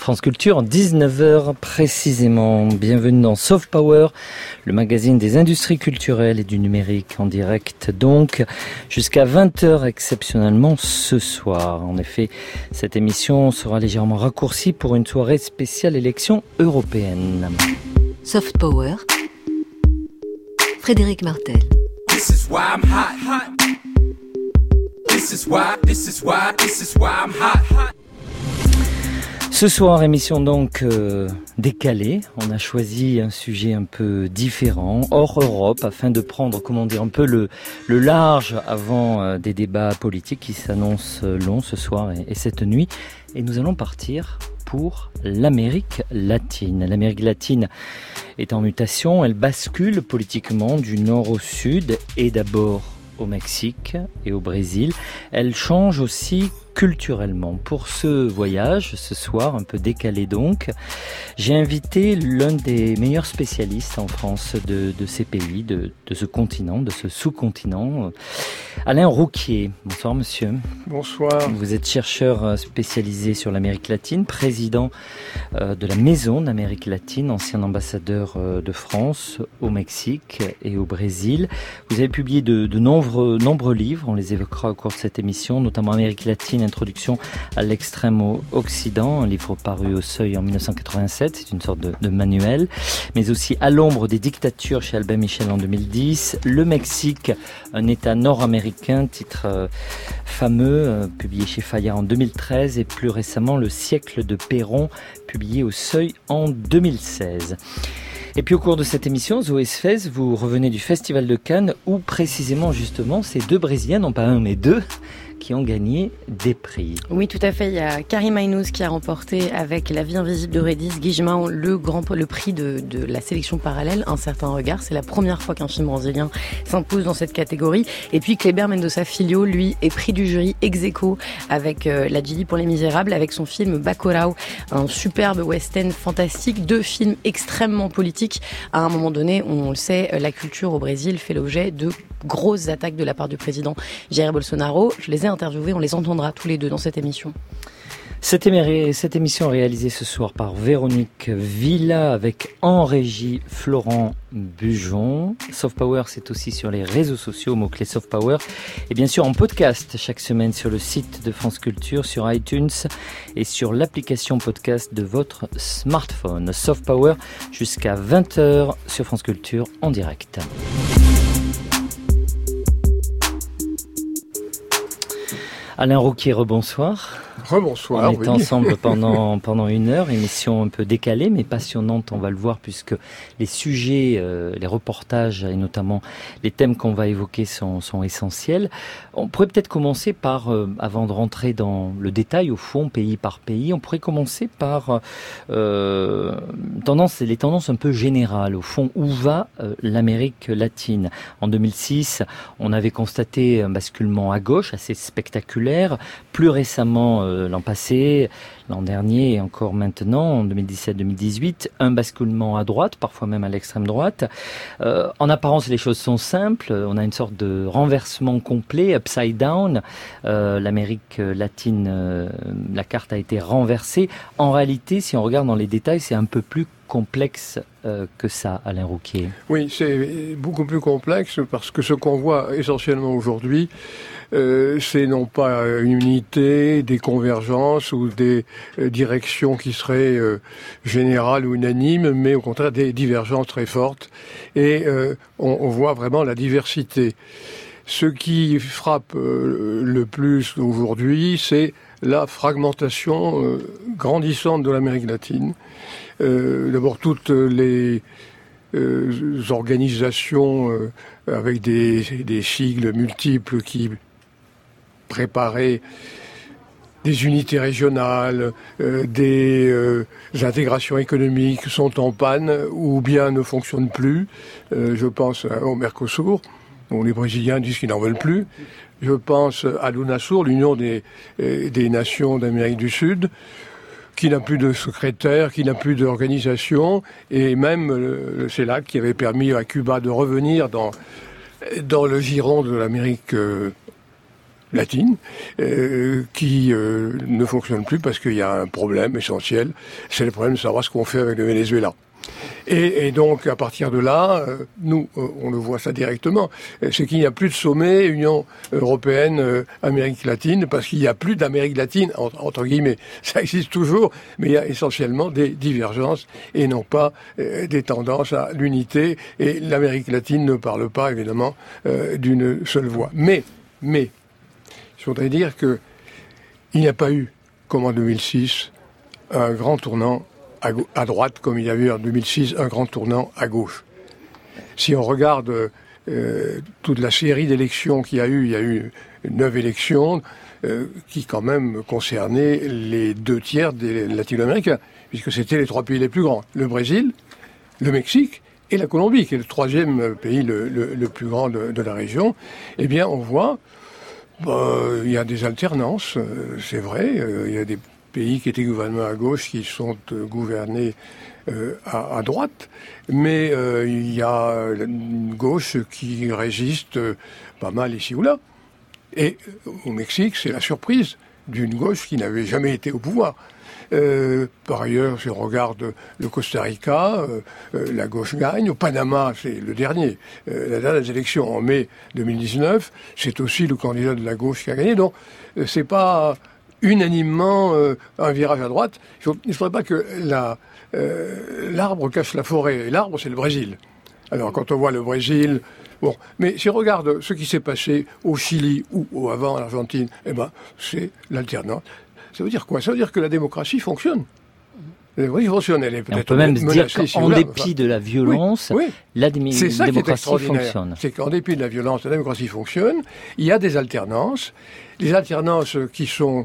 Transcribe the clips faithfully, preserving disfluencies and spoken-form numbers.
France Culture, dix-neuf heures précisément. Bienvenue dans Soft Power, le magazine des industries culturelles et du numérique en direct donc, jusqu'à vingt heures exceptionnellement ce soir. En effet, cette émission sera légèrement raccourcie pour une soirée spéciale élection européenne. Soft Power, Frédéric Martel. This is why I'm hot, hot. This is why, this is why, this is why I'm hot, hot. Ce soir, émission donc euh, décalée. On a choisi un sujet un peu différent, hors Europe, afin de prendre, comment dire, un peu le, le large avant euh, des débats politiques qui s'annoncent longs ce soir et, et cette nuit. Et nous allons partir pour l'Amérique latine. L'Amérique latine est en mutation, elle bascule politiquement du nord au sud et d'abord au Mexique et au Brésil. Elle change aussi culturellement. Pour ce voyage, ce soir, un peu décalé donc, j'ai invité l'un des meilleurs spécialistes en France de, de ces pays, de, de ce continent, de ce sous-continent, Alain Rouquier. Bonsoir monsieur. Bonsoir. Vous êtes chercheur spécialisé sur l'Amérique latine, président de la Maison d'Amérique latine, ancien ambassadeur de France au Mexique et au Brésil. Vous avez publié de, de nombreux, nombreux livres, on les évoquera au cours de cette émission, notamment Amérique latine, Introduction à l'extrême occident, un livre paru au Seuil en dix-neuf cent quatre-vingt-sept, c'est une sorte de, de manuel, mais aussi À l'ombre des dictatures chez Albin Michel en deux mille dix, Le Mexique, un État nord-américain, titre euh, fameux, euh, publié chez Fayard en deux mille treize, et plus récemment Le siècle de Perón, publié au Seuil en deux mille seize. Et puis au cours de cette émission, Zoé Sfez, vous revenez du Festival de Cannes, où précisément justement ces deux Brésiliens, non pas un mais deux, qui ont gagné des prix. Oui, tout à fait. Il y a Karim Aynouz qui a remporté avec La vie invisible de Régis Guigemard le grand le prix de, de la sélection parallèle, Un certain regard. C'est la première fois qu'un film brésilien s'impose dans cette catégorie. Et puis Kleber Mendonça Filho, lui, est prix du jury ex aequo avec euh, La Gili pour les Misérables, avec son film Bacurau, un superbe western fantastique, deux films extrêmement politiques. À un moment donné, on le sait, la culture au Brésil fait l'objet de grosses attaques de la part du président Jair Bolsonaro. Je les ai interviewés, on les entendra tous les deux dans cette émission. Cette, émi- cette émission est réalisée ce soir par Véronique Villa avec en régie Florent Bujon. Soft Power, c'est aussi sur les réseaux sociaux, mot-clé Soft Power. Et bien sûr en podcast chaque semaine sur le site de France Culture, sur iTunes et sur l'application podcast de votre smartphone. Soft Power jusqu'à vingt heures sur France Culture en direct. Alain Rouquier, rebonsoir. Rebonsoir, On est oui. ensemble pendant, pendant une heure, émission un peu décalée mais passionnante, on va le voir, puisque les sujets, euh, les reportages et notamment les thèmes qu'on va évoquer sont, sont essentiels. On pourrait peut-être commencer par, euh, avant de rentrer dans le détail au fond, pays par pays, on pourrait commencer par euh, tendance, les tendances un peu générales. Au fond, où va euh, l'Amérique latine ? En deux mille six, on avait constaté un basculement à gauche assez spectaculaire. Plus récemment, euh, l'an passé, l'an dernier et encore maintenant, en deux mille dix-sept deux mille dix-huit, un basculement à droite, parfois même à l'extrême droite. Euh, en apparence, les choses sont simples. On a une sorte de renversement complet, upside down. Euh, L'Amérique latine, euh, la carte a été renversée. En réalité, si on regarde dans les détails, c'est un peu plus complexe euh, que ça, Alain Rouquier. Oui, c'est beaucoup plus complexe parce que ce qu'on voit essentiellement aujourd'hui, euh, c'est non pas une unité, des convergences ou des euh, directions qui seraient euh, générales ou unanimes, mais au contraire des divergences très fortes. Et euh, on, on voit vraiment la diversité. Ce qui frappe euh, le plus aujourd'hui, c'est la fragmentation euh, grandissante de l'Amérique latine. Euh, d'abord, toutes les euh, organisations euh, avec des, des sigles multiples qui préparaient des unités régionales, euh, des euh, intégrations économiques sont en panne ou bien ne fonctionnent plus. Euh, je pense au Mercosur, dont les Brésiliens disent qu'ils n'en veulent plus. Je pense à l'UNASUR, l'Union des, des Nations d'Amérique du Sud, qui n'a plus de secrétaire, qui n'a plus d'organisation, et même le CELAC qui avait permis à Cuba de revenir dans, dans le giron de l'Amérique euh, latine, euh, qui euh, ne fonctionne plus parce qu'il y a un problème essentiel, c'est le problème de savoir ce qu'on fait avec le Venezuela. Et, et donc, à partir de là, euh, nous, euh, on le voit ça directement, c'est qu'il n'y a plus de sommet Union européenne, euh, Amérique latine, parce qu'il n'y a plus d'Amérique latine, entre, entre guillemets. Ça existe toujours, mais il y a essentiellement des divergences et non pas euh, des tendances à l'unité. Et l'Amérique latine ne parle pas, évidemment, euh, d'une seule voix. Mais, mais, je voudrais dire que il n'y a pas eu, comme en deux mille six, un grand tournant à, go- à droite, comme il y a eu en deux mille six un grand tournant à gauche. Si on regarde euh, toute la série d'élections qu'il y a eu, il y a eu neuf élections euh, qui quand même concernaient les deux tiers des latino-américains, puisque c'était les trois pays les plus grands, le Brésil, le Mexique et la Colombie, qui est le troisième pays le, le, le plus grand de, de la région. Eh bien, on voit, bah, il y a des alternances, euh, c'est vrai, euh, il y a des pays qui étaient gouvernés à gauche qui sont euh, gouvernés euh, à, à droite, mais euh, il y a une gauche qui résiste euh, pas mal ici ou là. Et euh, au Mexique, c'est la surprise d'une gauche qui n'avait jamais été au pouvoir. Euh, par ailleurs, si on regarde le Costa Rica, euh, euh, la gauche gagne. Au Panama, c'est le dernier. Euh, la dernière des élections en mai deux mille dix-neuf, c'est aussi le candidat de la gauche qui a gagné. Donc, euh, c'est pas unanimement euh, un virage à droite. Il ne faudrait pas que la, euh, l'arbre cache la forêt. Et l'arbre, c'est le Brésil. Alors, quand on voit le Brésil... Bon, mais si on regarde ce qui s'est passé au Chili ou au avant en Argentine, eh ben, c'est l'alternance. Ça veut dire quoi? Ça veut dire que la démocratie fonctionne. La démocratie fonctionne. Elle est peut-être on peut même se dire qu'en si dépit enfin, de la violence, oui, oui. la dé- c'est ça démocratie qui est extraordinaire. fonctionne. C'est qu'en dépit de la violence, la démocratie fonctionne. Il y a des alternances. Les alternances qui sont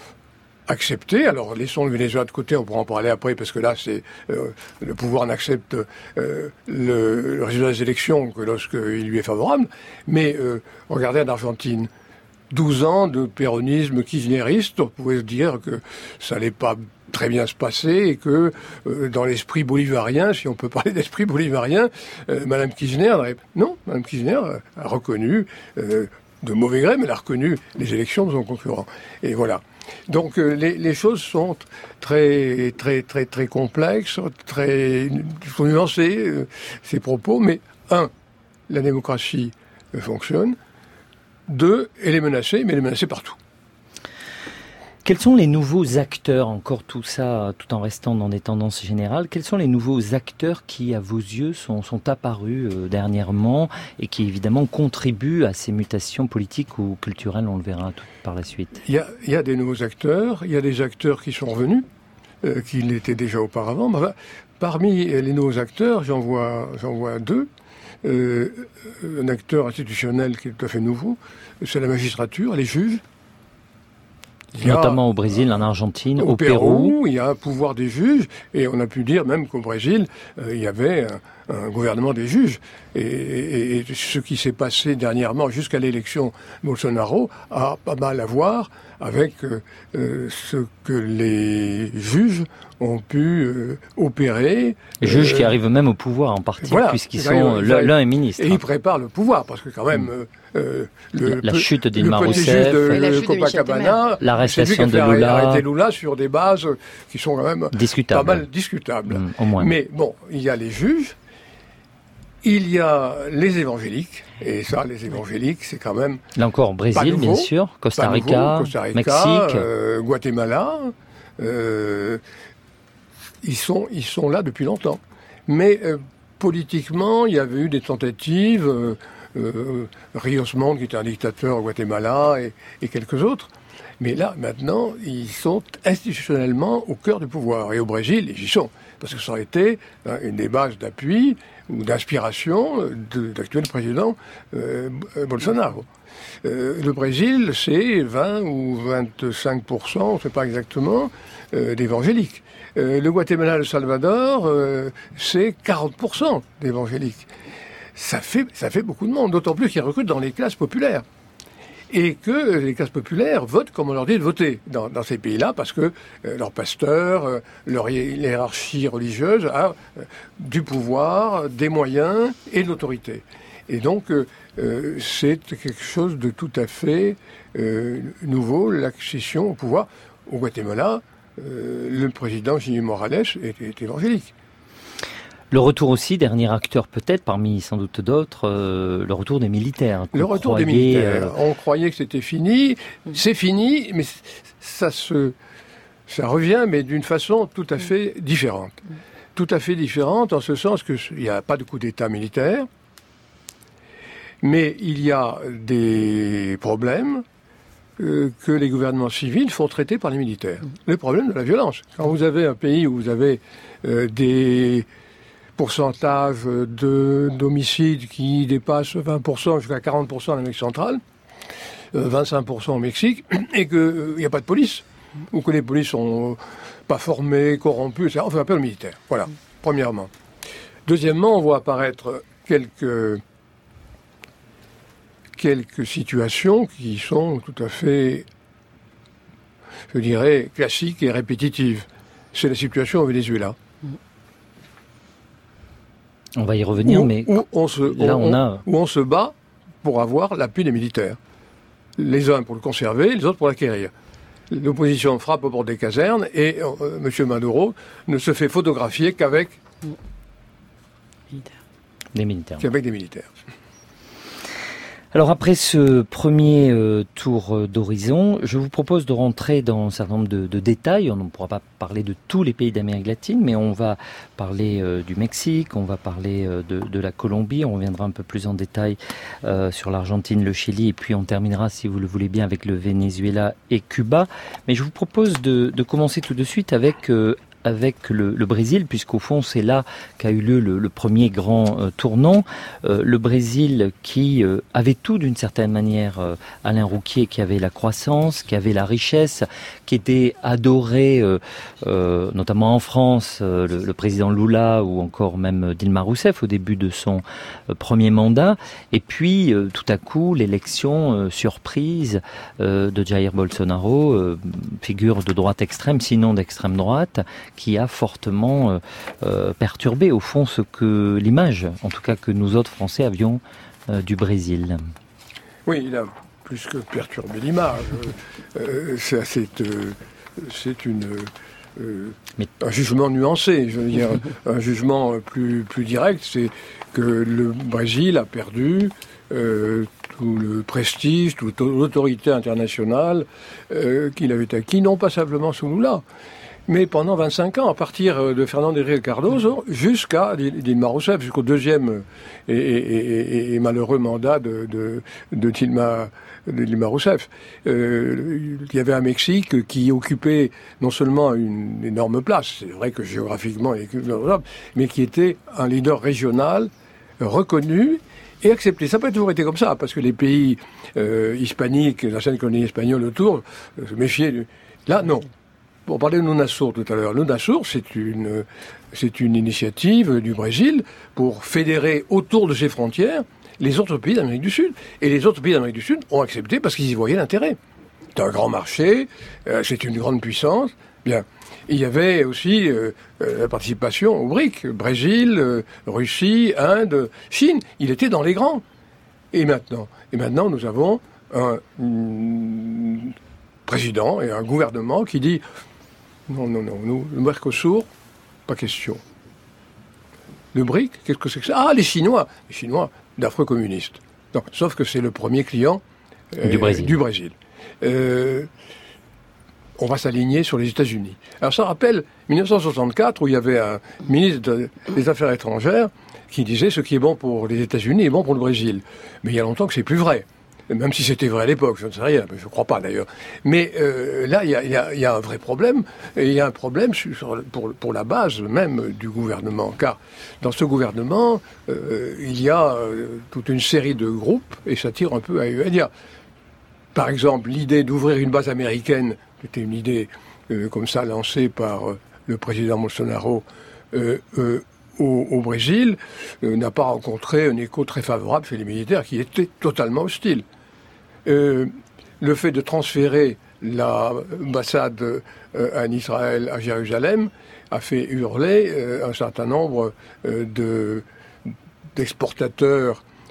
acceptées. Alors, laissons le Venezuela de côté, on pourra en parler après, parce que là, c'est euh, le pouvoir n'accepte euh, le, le résultat des élections que lorsqu'il lui est favorable. Mais euh, regardez en Argentine, douze ans de péronisme kirchnériste, on pouvait se dire que ça n'allait pas très bien se passer et que euh, dans l'esprit bolivarien, si on peut parler d'esprit bolivarien, euh, Madame Kirchner, non, Madame Kirchner a reconnu, euh, de mauvais gré, mais elle a reconnu les élections de son concurrent. Et voilà. Donc euh, les, les choses sont très très très très complexes, très sont nuancées euh, ces propos. Mais un, la démocratie euh, fonctionne. Deux, elle est menacée, mais elle est menacée partout. Quels sont les nouveaux acteurs, encore tout ça, tout en restant dans des tendances générales, quels sont les nouveaux acteurs qui, à vos yeux, sont, sont apparus euh, dernièrement et qui, évidemment, contribuent à ces mutations politiques ou culturelles, on le verra tout par la suite? Il y a, il y a des nouveaux acteurs, il y a des acteurs qui sont revenus, euh, qui l'étaient déjà auparavant. Enfin, parmi les nouveaux acteurs, j'en vois, j'en vois deux. Euh, un acteur institutionnel qui est tout à fait nouveau, c'est la magistrature, les juges. Il Notamment a, au Brésil, en Argentine, au, au Pérou, Pérou. Il y a un pouvoir des juges, et on a pu dire même qu'au Brésil, euh, il y avait un, un gouvernement des juges. Et, et, et ce qui s'est passé dernièrement, jusqu'à l'élection Bolsonaro, a pas mal à voir avec euh, ce que les juges ont pu euh, opérer. Les juges euh, qui arrivent même au pouvoir en partie, voilà, puisqu'ils sont l'un est ministre. Et ils préparent le pouvoir, parce que quand même... Euh, Euh, le, la peu, chute d'Ilma Rousseff, de Copacabana, l'arrestation de Lula, Lula, Lula sur des bases qui sont quand même discutables. pas mal discutables. Mmh, au moins. Mais bon, il y a les juges, il y a les évangéliques, et ça, les évangéliques, c'est quand même... Là encore, Brésil, nouveau, bien sûr, Costa Rica, nouveau, Costa Rica Mexique, euh, Guatemala, euh, ils sont, ils sont là depuis longtemps. Mais euh, politiquement, il y avait eu des tentatives... Euh, Euh, Rios Montt, qui était un dictateur au Guatemala, et, et quelques autres. Mais là, maintenant, ils sont institutionnellement au cœur du pouvoir. Et au Brésil, ils y sont. Parce que ça aurait été hein, une des bases d'appui ou d'inspiration de, de l'actuel président euh, Bolsonaro. Euh, le Brésil, c'est vingt ou vingt-cinq pour cent, on ne sait pas exactement, euh, d'évangéliques. Euh, le Guatemala, le Salvador, euh, c'est quarante pour cent d'évangéliques. Ça fait, ça fait beaucoup de monde, d'autant plus qu'ils recrutent dans les classes populaires. Et que les classes populaires votent comme on leur dit de voter dans, dans ces pays-là, parce que euh, leur pasteur, euh, leur hiérarchie religieuse a euh, du pouvoir, des moyens et de l'autorité. Et donc, euh, euh, c'est quelque chose de tout à fait euh, nouveau, l'accession au pouvoir. Au Guatemala, euh, le président Jimmy Morales est, est évangélique. Le retour aussi, dernier acteur peut-être, parmi sans doute d'autres, euh, le retour des militaires. Le retour croyait, des militaires. Euh... On croyait que c'était fini. C'est fini, mais ça se, ça revient, mais d'une façon tout à fait différente. Tout à fait différente, en ce sens qu'il n'y a pas de coup d'État militaire, mais il y a des problèmes euh, que les gouvernements civils font traiter par les militaires. Le problème de la violence. Quand vous avez un pays où vous avez euh, des pourcentages de, d'homicides qui dépassent vingt pour cent jusqu'à quarante pour cent en Amérique centrale, euh, vingt-cinq pour cent au Mexique, et qu'il n'y euh, a pas de police, ou que les polices sont euh, pas formés, corrompus, et cetera. On fait appel aux militaires. Voilà, premièrement. Deuxièmement, on voit apparaître quelques, quelques situations qui sont tout à fait, je dirais, classiques et répétitives. C'est la situation au Venezuela. On va y revenir, où, mais où on se, là, on, on, a... où on se bat pour avoir l'appui des militaires. Les uns pour le conserver, les autres pour l'acquérir. L'opposition frappe au bord des casernes et euh, M. Maduro ne se fait photographier qu'avec des militaires. Qu'avec des militaires. Alors après ce premier euh, tour d'horizon, je vous propose de rentrer dans un certain nombre de, de détails. On ne pourra pas parler de tous les pays d'Amérique latine, mais on va parler euh, du Mexique, on va parler euh, de, de la Colombie, on reviendra un peu plus en détail euh, sur l'Argentine, le Chili, et puis on terminera, si vous le voulez bien, avec le Venezuela et Cuba. Mais je vous propose de, de commencer tout de suite avec... Euh, avec le, le Brésil, puisqu'au fond c'est là qu'a eu lieu le, le premier grand euh, tournant. Euh, le Brésil qui euh, avait tout d'une certaine manière, euh, Alain Rouquier, qui avait la croissance, qui avait la richesse, qui était adoré, euh, euh, notamment en France, euh, le, le président Lula ou encore même Dilma Rousseff au début de son euh, premier mandat. Et puis euh, tout à coup l'élection euh, surprise euh, de Jair Bolsonaro, euh, figure de droite extrême, sinon d'extrême droite, qui a fortement euh, euh, perturbé au fond ce que l'image, en tout cas que nous autres Français avions euh, du Brésil. Oui, il a plus que perturbé l'image. euh, c'est, c'est, euh, c'est une, euh, Mais... un jugement nuancé, je veux dire, un jugement plus, plus direct, c'est que le Brésil a perdu euh, tout le prestige, toute l'autorité internationale euh, qu'il avait acquis, non pas simplement sous Lula, mais pendant vingt-cinq ans, à partir de Fernando Henrique Cardoso jusqu'à Dilma Rousseff, jusqu'au deuxième et, et, et, et malheureux mandat de, de, de, Dilma, de Dilma Rousseff. Euh, il y avait un Mexique qui occupait non seulement une énorme place, c'est vrai que géographiquement, mais qui était un leader régional reconnu et accepté. Ça n'a pas toujours été comme ça, parce que les pays euh, hispaniques, l'ancienne colonie espagnole autour, euh, se méfiaient. Du... Là, non. On parlait de l'UNASUR tout à l'heure. L'UNASUR, c'est une, c'est une initiative du Brésil pour fédérer autour de ses frontières les autres pays d'Amérique du Sud. Et les autres pays d'Amérique du Sud ont accepté parce qu'ils y voyaient l'intérêt. C'est un grand marché, euh, c'est une grande puissance. Bien. Il y avait aussi euh, euh, la participation au B R I C. Brésil, euh, Russie, Inde, Chine. Il était dans les grands. Et maintenant, et maintenant nous avons un mm, président et un gouvernement qui dit... Non, non, non, nous, le Mercosur, pas question. Le B R I C, qu'est-ce que c'est que ça? Ah, les Chinois, les Chinois d'affreux communistes. Non, sauf que c'est le premier client euh, du Brésil. Du Brésil. Euh, on va s'aligner sur les États-Unis. Alors ça rappelle dix-neuf cent soixante-quatre, où il y avait un ministre des Affaires étrangères qui disait ce qui est bon pour les États-Unis est bon pour le Brésil. Mais il y a longtemps que c'est plus vrai. Même si c'était vrai à l'époque, je ne sais rien, je ne crois pas d'ailleurs. Mais euh, là, il y a, y, a, y a un vrai problème, et il y a un problème sur, pour, pour la base même du gouvernement, car dans ce gouvernement, euh, il y a euh, toute une série de groupes, et ça tire un peu à Uadia. Par exemple, l'idée d'ouvrir une base américaine, c'était une idée euh, comme ça lancée par euh, le président Bolsonaro euh, euh, Au, au Brésil, euh, n'a pas rencontré un écho très favorable chez les militaires qui étaient totalement hostiles. Euh, le fait de transférer l'ambassade euh, en Israël à Jérusalem a fait hurler euh, un certain nombre euh, de, d'exportateurs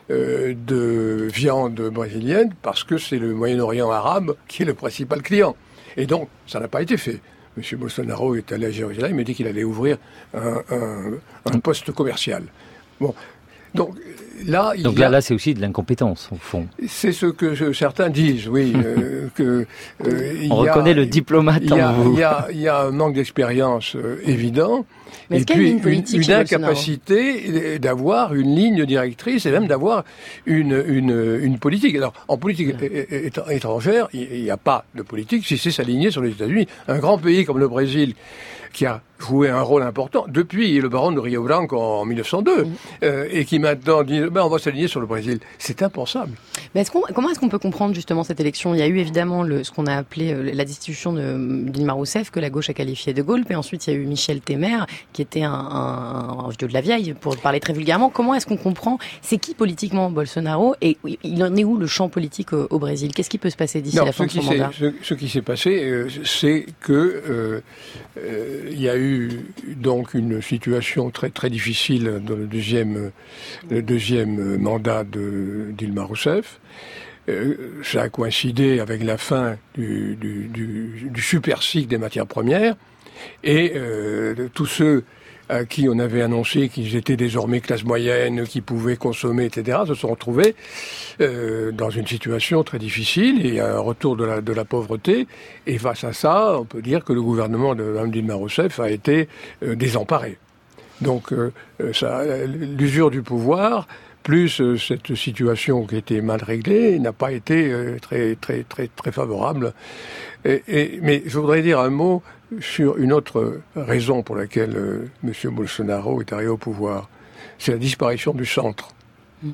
euh, de viande brésilienne parce que c'est le Moyen-Orient arabe qui est le principal client. Et donc, ça n'a pas été fait. M. Bolsonaro est allé à Jérusalem, il m'a dit qu'il allait ouvrir un, un, un poste commercial. Bon, donc là, il donc y a, là, là, c'est aussi de l'incompétence au fond. C'est ce que je, certains disent, oui. euh, que euh, il on y reconnaît a, le diplomate il y a, en vous. Il y a, il y a un manque d'expérience euh, évident. Mais et puis une, une, une incapacité d'avoir une ligne directrice et même d'avoir une, une, une politique. Alors, en politique étrangère, il n'y a pas de politique si c'est s'aligner sur les États-Unis. Un grand pays comme le Brésil, qui a joué un rôle important depuis le baron de Rio Branco en mille neuf cent deux, mmh. euh, et qui maintenant dit ben, on va s'aligner sur le Brésil. C'est impensable. Mais est-ce qu'on, comment est-ce qu'on peut comprendre justement cette élection ? Il y a eu évidemment le, ce qu'on a appelé euh, la destitution de Dilma Rousseff, que la gauche a qualifié de Gaulle, puis ensuite il y a eu Michel Temer, qui était un, un, un vieux de la vieille, pour parler très vulgairement. Comment est-ce qu'on comprend ? C'est qui politiquement Bolsonaro ? Et il en est où le champ politique au, au Brésil ? Qu'est-ce qui peut se passer d'ici non, la fin de son mandat ? ce, ce qui s'est passé, euh, c'est que euh, euh, il y a eu donc une situation très très difficile dans le deuxième le deuxième mandat de Dilma Rousseff. Euh, ça a coïncidé avec la fin du, du, du, du super cycle des matières premières et euh, tous ceux à qui on avait annoncé qu'ils étaient désormais classe moyenne, qui pouvaient consommer, et cetera, se sont retrouvés euh, dans une situation très difficile et un retour de la, de la pauvreté. Et face à ça, on peut dire que le gouvernement de Mme Dilma Rousseff a été euh, désemparé. Donc, euh, ça, l'usure du pouvoir, plus euh, cette situation qui était mal réglée, n'a pas été euh, très, très, très, très favorable. Et, et, mais je voudrais dire un mot sur une autre raison pour laquelle euh, M. Bolsonaro est arrivé au pouvoir. C'est la disparition du centre. Mm.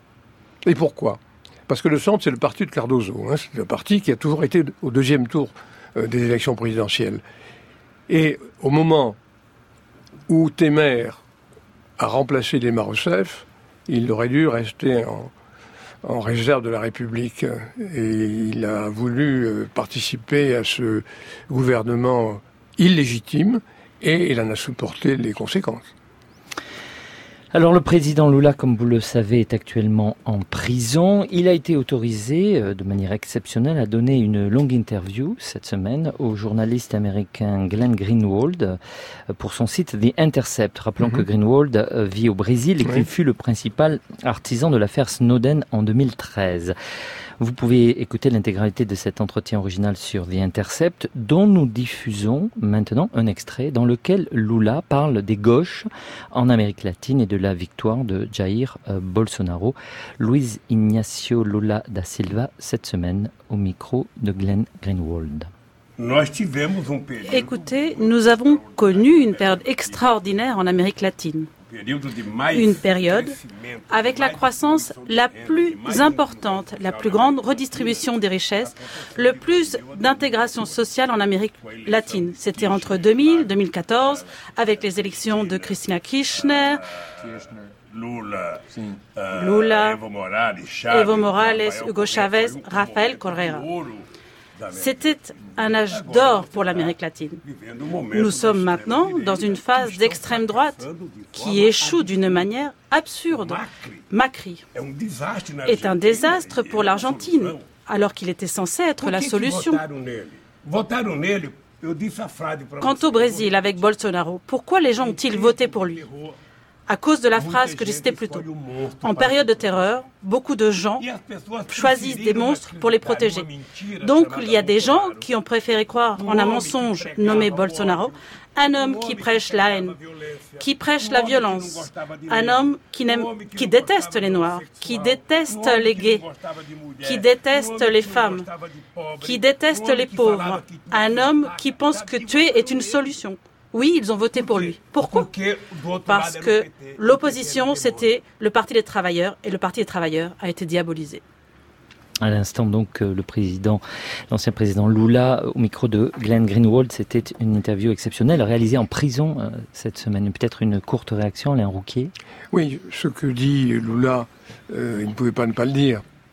Et pourquoi ? Parce que le centre, c'est le parti de Cardoso. Hein, c'est le parti qui a toujours été au deuxième tour euh, des élections présidentielles. Et au moment où Temer a remplacé Dilma Rousseff, il aurait dû rester en, en réserve de la République. Et il a voulu euh, participer à ce gouvernement illégitime et il en a supporté les conséquences. Alors le président Lula, comme vous le savez, est actuellement en prison. Il a été autorisé euh, de manière exceptionnelle à donner une longue interview cette semaine au journaliste américain Glenn Greenwald euh, pour son site The Intercept. Rappelons mm-hmm. que Greenwald euh, vit au Brésil et oui. qu'il fut le principal artisan de l'affaire Snowden en deux mille treize. Vous pouvez écouter l'intégralité de cet entretien original sur The Intercept, dont nous diffusons maintenant un extrait dans lequel Lula parle des gauches en Amérique latine et de la victoire de Jair Bolsonaro. Luiz Inácio Lula da Silva, cette semaine, au micro de Glenn Greenwald. Écoutez, nous avons connu une période extraordinaire en Amérique latine. Une période avec la croissance la plus importante, la plus grande redistribution des richesses, le plus d'intégration sociale en Amérique latine. C'était entre deux mille et deux mille quatorze, avec les élections de Cristina Kirchner, Lula, Evo Morales, Hugo Chavez, Rafael Correa. C'était un âge d'or pour l'Amérique latine. Nous sommes maintenant dans une phase d'extrême droite qui échoue d'une manière absurde. Macri est un désastre pour l'Argentine, alors qu'il était censé être la solution. Quant au Brésil, avec Bolsonaro, pourquoi les gens ont-ils voté pour lui ? À cause de la phrase que j'ai citée plus tôt. En période de terreur, beaucoup de gens choisissent des monstres pour les protéger. Donc, il y a des gens qui ont préféré croire en un mensonge nommé Bolsonaro, un homme qui prêche la haine, qui prêche la violence, un homme qui, n'aime, qui déteste les Noirs, qui déteste les gays, qui déteste les femmes, qui déteste les pauvres, un homme qui pense que tuer est une solution. Oui, ils ont voté pour lui. Pourquoi ? Parce que l'opposition, c'était le Parti des travailleurs, et le Parti des travailleurs a été diabolisé. À l'instant, donc, le président, l'ancien président Lula, au micro de Glenn Greenwald, c'était une interview exceptionnelle réalisée en prison euh, cette semaine. Peut-être une courte réaction, Alain Rouquier ? Oui, ce que dit Lula, euh, il ne pouvait pas ne pas le dire.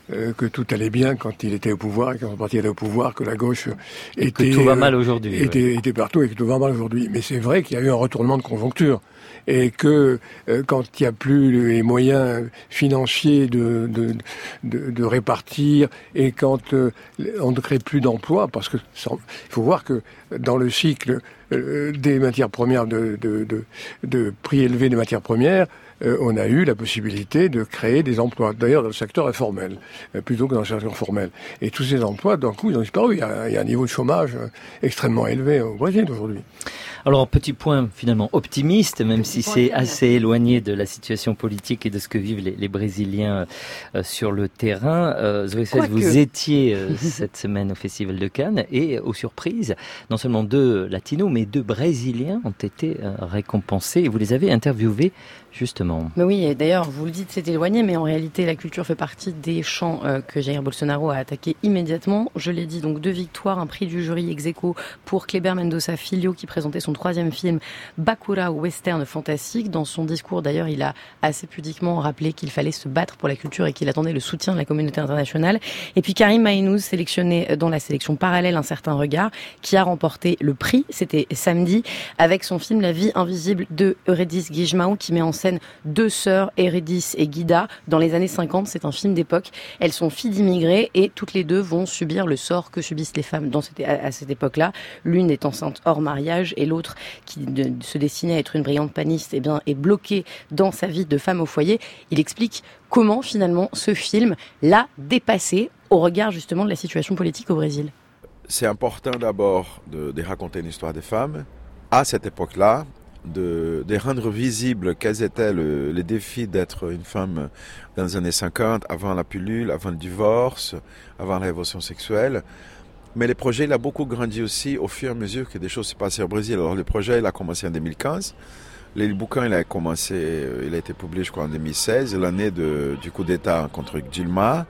euh, que tout allait bien quand il était au pouvoir, et quand son parti était au pouvoir, que la gauche et était... que tout va mal aujourd'hui. Était, ouais. était partout et que tout va mal aujourd'hui. Mais c'est vrai qu'il y a eu un retournement de conjoncture. Et que euh, quand il n'y a plus les moyens financiers de, de, de, de répartir, et quand euh, on ne crée plus d'emplois, parce que il faut voir que dans le cycle euh, des matières premières, de, de, de, de prix élevés des matières premières, euh, on a eu la possibilité de créer des emplois, d'ailleurs dans le secteur informel, euh, plutôt que dans le secteur formel. Et tous ces emplois, d'un coup, ils ont disparu. Il y a, il y a un niveau de chômage extrêmement élevé au Brésil aujourd'hui. Alors, petit point finalement optimiste, même si c'est assez éloigné de la situation politique et de ce que vivent les, les Brésiliens euh, sur le terrain. Euh, Zoé Saiz, vous que... étiez euh, cette semaine au Festival de Cannes et, aux surprises, non seulement deux latinos, mais deux Brésiliens ont été euh, récompensés et vous les avez interviewés justement. Mais oui, et d'ailleurs, vous le dites, c'est éloigné, mais en réalité, la culture fait partie des champs euh, que Jair Bolsonaro a attaqué immédiatement. Je l'ai dit, donc deux victoires, un prix du jury ex aequo pour Kleber Mendonça Filho qui présentait son troisième film Bacurau, western fantastique. Dans son discours, d'ailleurs, il a assez pudiquement rappelé qu'il fallait se battre pour la culture et qu'il attendait le soutien de la communauté internationale. Et puis Karim Maïnouz, sélectionné dans la sélection parallèle Un certain regard, qui a remporté le prix, c'était samedi, avec son film La vie invisible de Eurydice Guigemão, qui met en scène deux sœurs, Eurydice et Guida, dans les années cinquante. C'est un film d'époque. Elles sont filles d'immigrés et toutes les deux vont subir le sort que subissent les femmes dans cette, à, à cette époque-là. L'une est enceinte hors mariage et l'autre, qui de, se destinait à être une brillante paniste, eh bien, est bloquée dans sa vie de femme au foyer. Il explique comment finalement ce film l'a dépassé au regard justement de la situation politique au Brésil. C'est important d'abord de, de raconter une histoire des femmes à cette époque-là, de, de rendre visible quels étaient le, les défis d'être une femme dans les années cinquante, avant la pilule, avant le divorce, avant la révolution sexuelle. Mais le projet il a beaucoup grandi aussi au fur et à mesure que des choses se passaient au Brésil. Alors le projet il a commencé en deux mille quinze. Le bouquin il a commencé, il a été publié je crois en deux mille seize, l'année de, du coup d'État contre Dilma.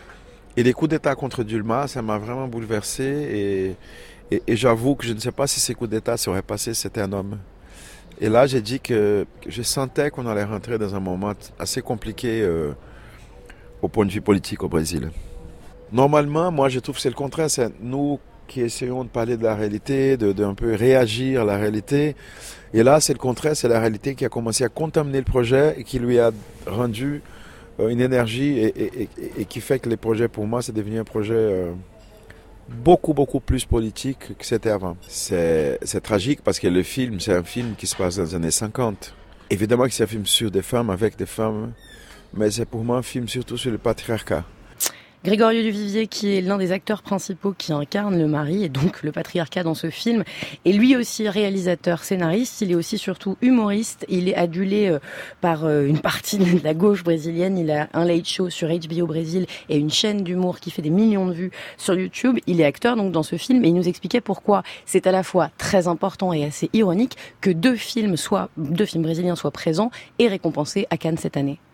Et les coups d'État contre Dilma, ça m'a vraiment bouleversé. Et, et, et j'avoue que je ne sais pas si ces coups d'État seraient passés, c'était un homme. Et là, j'ai dit que, que je sentais qu'on allait rentrer dans un moment assez compliqué euh, au point de vue politique au Brésil. Normalement, moi, je trouve que c'est le contraire. C'est nous qui essayons de parler de la réalité, de, de un peu réagir à la réalité. Et là, c'est le contraire. C'est la réalité qui a commencé à contaminer le projet et qui lui a rendu euh, une énergie et, et, et, et qui fait que les projets, pour moi, c'est devenu un projet euh, beaucoup, beaucoup plus politique que c'était avant. C'est, c'est tragique parce que le film, c'est un film qui se passe dans les années cinquante. Évidemment que c'est un film sur des femmes, avec des femmes, mais c'est pour moi un film surtout sur le patriarcat. Grégorio Duvivier, qui est l'un des acteurs principaux qui incarne le mari et donc le patriarcat dans ce film, est lui aussi réalisateur, scénariste. Il est aussi surtout humoriste. Il est adulé par une partie de la gauche brésilienne. Il a un late show sur H B O Brésil et une chaîne d'humour qui fait des millions de vues sur YouTube. Il est acteur donc dans ce film et il nous expliquait pourquoi c'est à la fois très important et assez ironique que deux films, soient, deux films brésiliens soient présents et récompensés à Cannes cette année.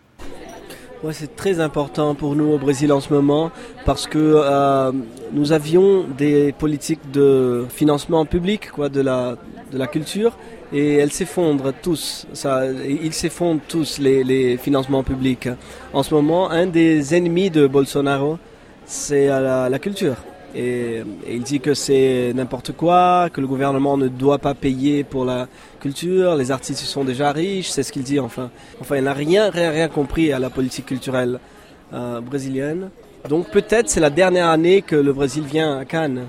Ouais, c'est très important pour nous au Brésil en ce moment parce que euh, nous avions des politiques de financement public quoi, de, la, de la culture et elles s'effondrent tous. Ça, ils s'effondrent tous les, les financements publics. En ce moment, un des ennemis de Bolsonaro, c'est la, la culture. Et, et il dit que c'est n'importe quoi, que le gouvernement ne doit pas payer pour la culture, les artistes sont déjà riches, c'est ce qu'il dit enfin. Enfin, il n'a rien, rien, rien compris à la politique culturelle euh, brésilienne. Donc peut-être c'est la dernière année que le Brésil vient à Cannes.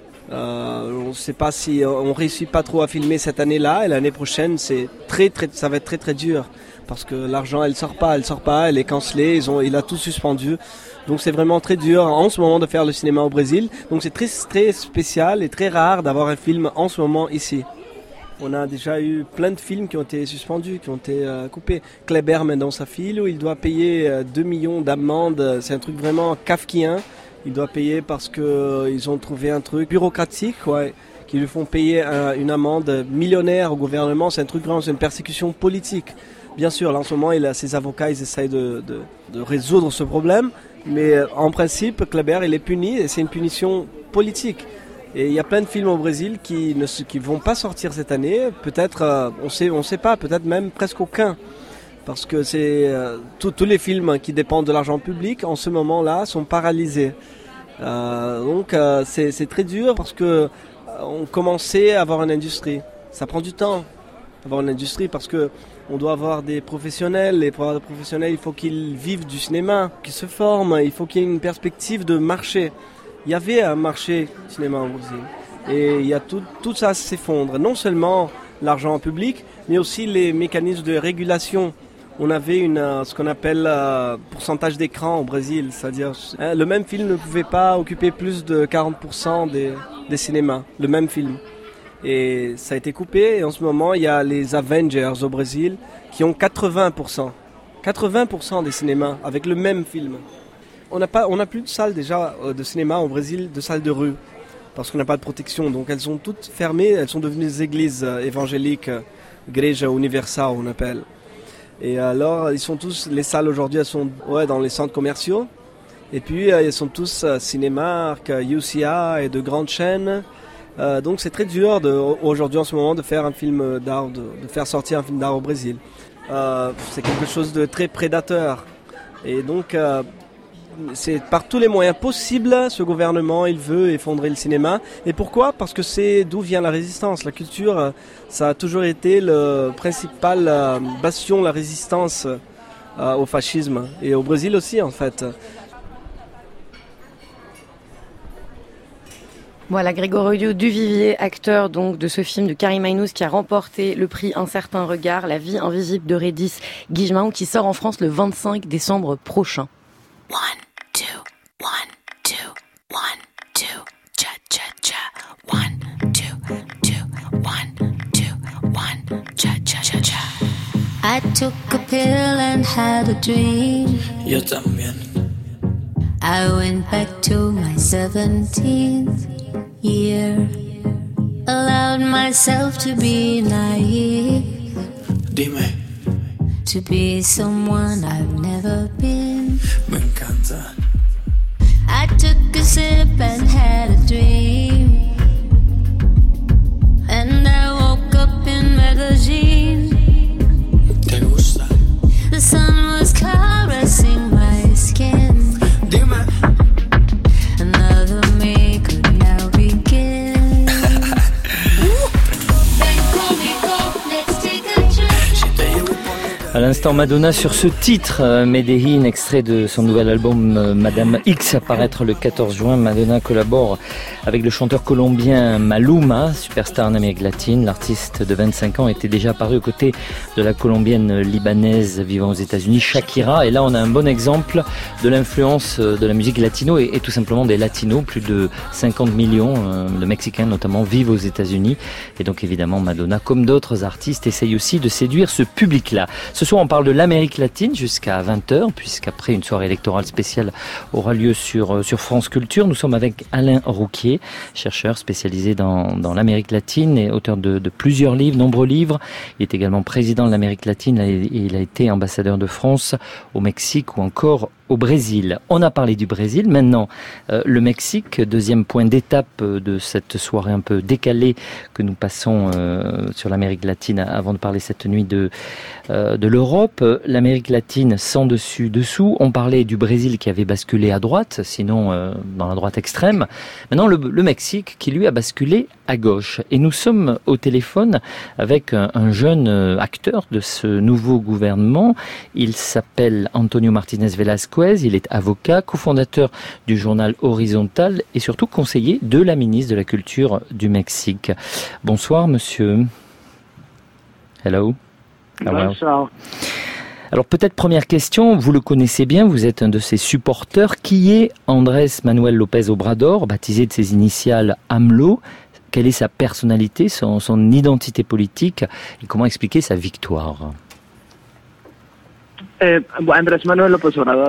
Euh, on ne sait pas si on réussit pas trop à filmer cette année-là et l'année prochaine c'est très, très, ça va être très très dur parce que l'argent elle sort pas, elle sort pas, elle est cancellée, ils ont, il a tout suspendu. Donc c'est vraiment très dur en ce moment de faire le cinéma au Brésil. Donc c'est très, très spécial et très rare d'avoir un film en ce moment ici. On a déjà eu plein de films qui ont été suspendus, qui ont été euh, coupés. Kleber Mendonça Filho, il doit payer euh, deux millions d'amendes. C'est un truc vraiment kafkien. Il doit payer parce qu'ils euh, ont trouvé un truc bureaucratique, ouais, qui lui font payer un, une amende millionnaire au gouvernement. C'est un truc vraiment, c'est une persécution politique. Bien sûr, là en ce moment, il a ses avocats, ils essayent de, de, de résoudre ce problème. Mais en principe, Kleber, il est puni et c'est une punition politique. Et il y a plein de films au Brésil qui ne qui vont pas sortir cette année. Peut-être, euh, on sait, on sait pas, peut-être même presque aucun. Parce que c'est euh, tous les films qui dépendent de l'argent public en ce moment-là sont paralysés. Euh, donc euh, c'est, c'est très dur parce que euh, on commençait à avoir une industrie. Ça prend du temps d'avoir une industrie parce que on doit avoir des professionnels. Et pour avoir des professionnels, il faut qu'ils vivent du cinéma, qu'ils se forment. Il faut qu'il y ait une perspective de marché. Il y avait un marché cinéma au Brésil. Et il y a tout, tout ça s'effondre. Non seulement l'argent public, mais aussi les mécanismes de régulation. On avait une, ce qu'on appelle euh, pourcentage d'écran au Brésil, c'est-à-dire hein, le même film ne pouvait pas occuper plus de quarante pour cent des, des cinémas, le même film. Et ça a été coupé et en ce moment il y a les Avengers au Brésil qui ont quatre-vingts pour cent. quatre-vingts pour cent des cinémas avec le même film. On n'a pas, on n'a plus de salles déjà de cinéma au Brésil, de salles de rue, parce qu'on n'a pas de protection. Donc elles sont toutes fermées, elles sont devenues des églises évangéliques, Igreja Universal on appelle. Et alors, ils sont tous, les salles aujourd'hui, elles sont ouais, dans les centres commerciaux. Et puis, euh, ils sont tous euh, Cinémark, U C A et de grandes chaînes. Euh, donc, c'est très dur de, aujourd'hui, en ce moment, de faire un film d'art, de, de faire sortir un film d'art au Brésil. Euh, c'est quelque chose de très prédateur. Et donc, euh, c'est par tous les moyens possibles, ce gouvernement, il veut effondrer le cinéma. Et pourquoi ? Parce que c'est d'où vient la résistance. La culture, ça a toujours été le principal euh, bastion de la résistance euh, au fascisme. Et au Brésil aussi, en fait. Voilà, Gregorio Duvivier, acteur donc de ce film de Karim Aynous qui a remporté le prix Un certain regard, La vie invisible de Régis Guigemahon, qui sort en France le vingt-cinq décembre prochain. One, two, one, two, one, two, cha cha cha. One, two, two, one, two, one, cha cha cha cha. I took a pill and had a dream. Yo también. I went back to my seventeenth year. Allowed myself to be naive. Dime. To be someone I've never been. Me encanta. I took a sip and had a dream. And I woke up in Medellin. ¿Te gusta? The sun was caressing my skin. Dime. Another me could now begin. Ven conmigo, let's take a trip. Si te llevo por À l'instant, Madonna sur ce titre, euh, Medellin, extrait de son nouvel album euh, Madame X, à paraître le quatorze juin. Madonna collabore avec le chanteur colombien Maluma, superstar en Amérique latine. L'artiste de vingt-cinq ans était déjà apparu aux côtés de la colombienne libanaise vivant aux États-Unis, Shakira. Et là, on a un bon exemple de l'influence de la musique latino et, et tout simplement des latinos. Plus de cinquante millions euh, de Mexicains notamment vivent aux États-Unis. Et donc évidemment, Madonna, comme d'autres artistes, essaye aussi de séduire ce public-là. Ce soir, on parle de l'Amérique latine jusqu'à vingt heures, puisqu'après une soirée électorale spéciale aura lieu sur, sur France Culture. Nous sommes avec Alain Rouquier, chercheur spécialisé dans, dans l'Amérique latine et auteur de, de plusieurs livres, nombreux livres. Il est également président de l'Amérique latine et il a été ambassadeur de France au Mexique ou encore au Brésil. On a parlé du Brésil. Maintenant, euh, le Mexique, deuxième point d'étape de cette soirée un peu décalée que nous passons euh, sur l'Amérique latine avant de parler cette nuit de, euh, de l'Europe. L'Amérique latine sans dessus dessous. On parlait du Brésil qui avait basculé à droite, sinon euh, dans la droite extrême. Maintenant, le, le Mexique qui lui a basculé à gauche. Et nous sommes au téléphone avec un, un jeune acteur de ce nouveau gouvernement. Il s'appelle Antonio Martinez Velasquez. Il est avocat, cofondateur du journal Horizontal et surtout conseiller de la ministre de la Culture du Mexique. Bonsoir, monsieur. Hello. Bonsoir. Alors peut-être première question, vous le connaissez bien, vous êtes un de ses supporters. Qui est Andrés Manuel López Obrador, baptisé de ses initiales AMLO? Quelle est sa personnalité, son, son identité politique et comment expliquer sa victoire? Eh, Andrés Manuel López Obrador es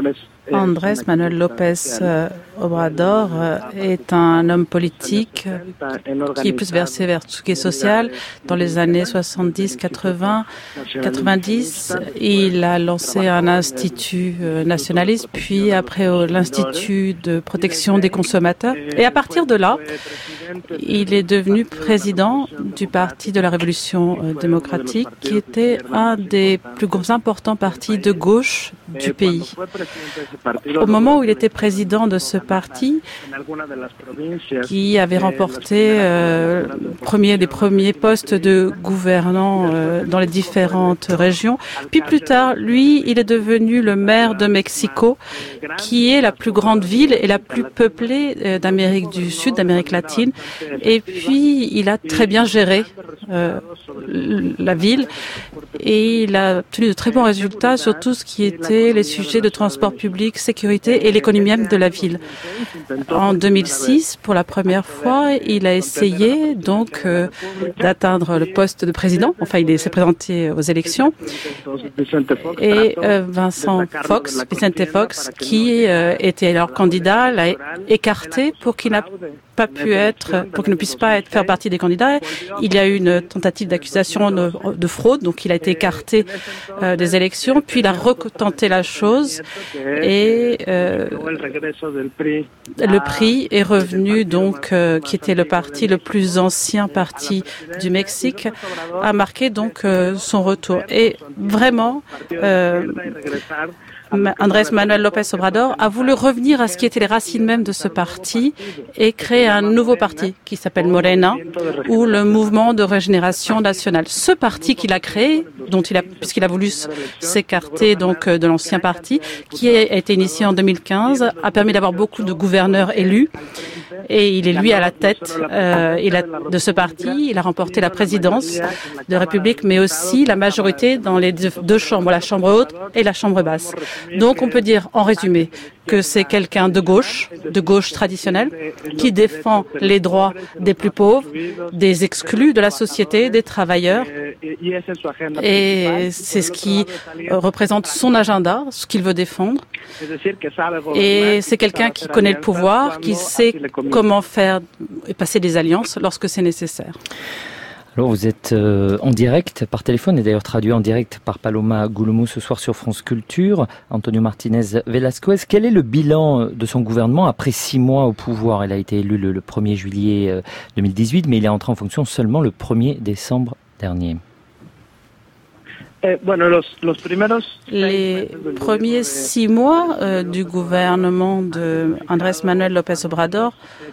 Andrés Manuel López Obrador est un homme politique qui est plus versé vers tout ce qui est social. Dans les années soixante-dix, quatre-vingts, quatre-vingt-dix, il a lancé un institut nationaliste, puis après l'Institut de protection des consommateurs. Et à partir de là, il est devenu président du Parti de la Révolution démocratique, qui était un des plus importants partis de gauche du pays. Au moment où il était président de ce parti, qui avait remporté euh, premier, les premiers postes de gouvernant euh, dans les différentes régions, puis plus tard, lui, il est devenu le maire de Mexico, qui est la plus grande ville et la plus peuplée euh, d'Amérique du Sud, d'Amérique latine. Et puis, il a très bien géré euh, la ville et il a obtenu de très bons résultats sur tout ce qui était les sujets de transport public, sécurité et l'économie même de la ville. En deux mille six, pour la première fois, il a essayé donc euh, d'atteindre le poste de président. Enfin, il s'est présenté aux élections. Et euh, Vincent Fox, Vicente Fox, qui euh, était alors candidat, l'a écarté pour qu'il n'a pas pu être, pour qu'il ne puisse pas être faire partie des candidats. Il y a eu une tentative d'accusation de, de fraude, donc il a été écarté euh, des élections. Puis il a retenté la chose et euh, le P R I est revenu, donc euh, qui était le parti le plus ancien parti du Mexique, a marqué donc euh, son retour. Et vraiment, euh, Andrés Manuel López Obrador a voulu revenir à ce qui étaient les racines même de ce parti et créer un nouveau parti qui s'appelle Morena, ou le Mouvement de Régénération Nationale. Ce parti qu'il a créé, dont il a, puisqu'il a voulu s'écarter donc de l'ancien parti, qui a été initié en deux mille quinze, a permis d'avoir beaucoup de gouverneurs élus. Et il est lui à la tête euh, il a, de ce parti. Il a remporté la présidence de la République, mais aussi la majorité dans les deux, deux chambres, la chambre haute et la chambre basse. Donc on peut dire en résumé que c'est quelqu'un de gauche, de gauche traditionnelle, qui défend les droits des plus pauvres, des exclus de la société, des travailleurs. Et c'est ce qui représente son agenda, ce qu'il veut défendre. Et c'est quelqu'un qui connaît le pouvoir, qui sait comment faire et passer des alliances lorsque c'est nécessaire. Alors vous êtes euh, en direct par téléphone et d'ailleurs traduit en direct par Paloma Gouloumou ce soir sur France Culture. Antonio Martinez Velasquez, quel est le bilan de son gouvernement après six mois au pouvoir? Il a été élu le, le premier juillet euh, deux mille dix-huit, mais il est entré en fonction seulement le premier décembre dernier. Les premiers six mois euh, du gouvernement de Andrés Manuel López Obrador,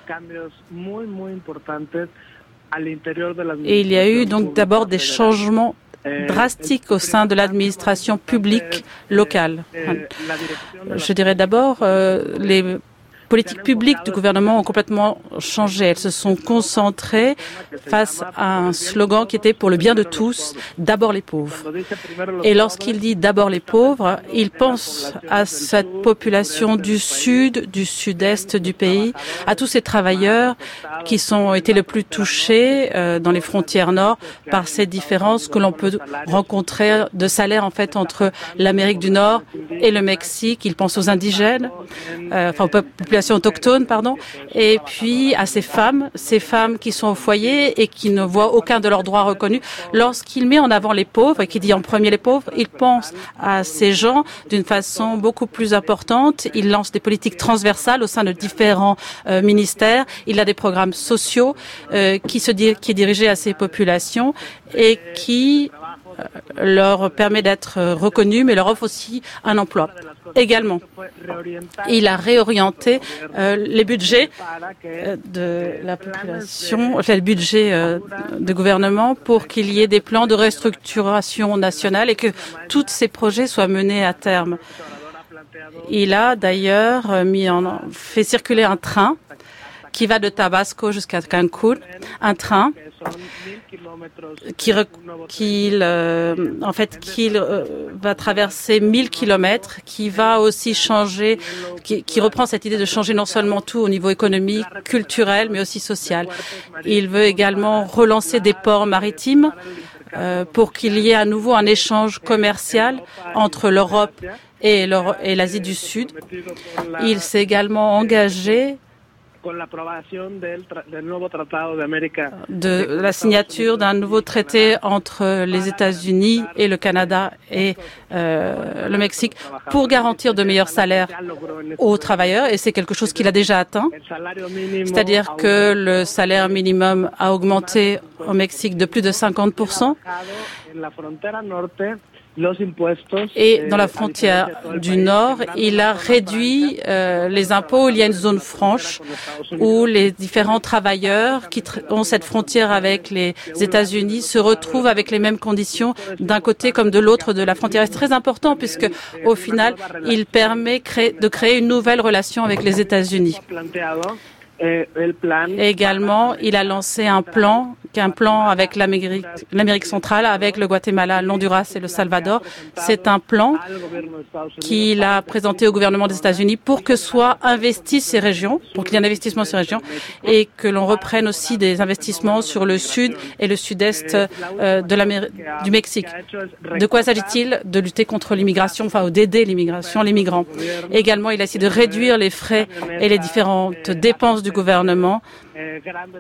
et il y a eu donc d'abord des changements drastiques au sein de l'administration publique locale. Je dirais d'abord euh, les politiques publiques du gouvernement ont complètement changé. Elles se sont concentrées face à un slogan qui était pour le bien de tous, d'abord les pauvres. Et lorsqu'il dit d'abord les pauvres, il pense à cette population du sud, du sud-est du pays, à tous ces travailleurs qui sont été le plus touchés euh, dans les frontières nord par ces différences que l'on peut rencontrer de salaire en fait entre l'Amérique du Nord et le Mexique. Il pense aux indigènes, euh, enfin aux populations autochtones, pardon, et puis à ces femmes, ces femmes qui sont au foyer et qui ne voient aucun de leurs droits reconnus. Lorsqu'il met en avant les pauvres et qu'il dit en premier les pauvres, il pense à ces gens d'une façon beaucoup plus importante. Il lance des politiques transversales au sein de différents euh, ministères. Il a des programmes sociaux euh, qui se di- qui est dirigé à ces populations et qui leur permet d'être reconnus, mais leur offre aussi un emploi. Également, il a réorienté euh, les budgets euh, de la population, enfin, le budget euh, de gouvernement pour qu'il y ait des plans de restructuration nationale et que tous ces projets soient menés à terme. Il a d'ailleurs mis en, fait circuler un train qui va de Tabasco jusqu'à Cancún, un train qui, qui euh, en fait, qui euh, va traverser mille kilomètres, qui va aussi changer, qui, qui reprend cette idée de changer non seulement tout au niveau économique, culturel, mais aussi social. Il veut également relancer des ports maritimes euh, pour qu'il y ait à nouveau un échange commercial entre l'Europe et, et l'Asie du Sud. Il s'est également engagé de la signature d'un nouveau traité entre les États-Unis et le Canada et euh, le Mexique pour garantir de meilleurs salaires aux travailleurs, et c'est quelque chose qu'il a déjà atteint. C'est-à-dire que le salaire minimum a augmenté au Mexique de plus de cinquante pour cent. Et dans la frontière du Nord, il a réduit euh, les impôts. Il y a une zone franche où les différents travailleurs qui tra- ont cette frontière avec les États-Unis se retrouvent avec les mêmes conditions d'un côté comme de l'autre de la frontière. C'est très important puisque, au final, il permet cré- de créer une nouvelle relation avec les États-Unis. Et également, il a lancé un plan, un plan avec l'Amérique, l'Amérique centrale, avec le Guatemala, l'Honduras et le Salvador. C'est un plan qu'il a présenté au gouvernement des États-Unis pour que soient investies ces régions, pour qu'il y ait un investissement sur ces régions, et que l'on reprenne aussi des investissements sur le sud et le sud-est euh, de l'Amérique, du Mexique. De quoi s'agit-il? De lutter contre l'immigration, enfin, ou d'aider l'immigration, les migrants. Également, il a essayé de réduire les frais et les différentes dépenses du gouvernement, euh,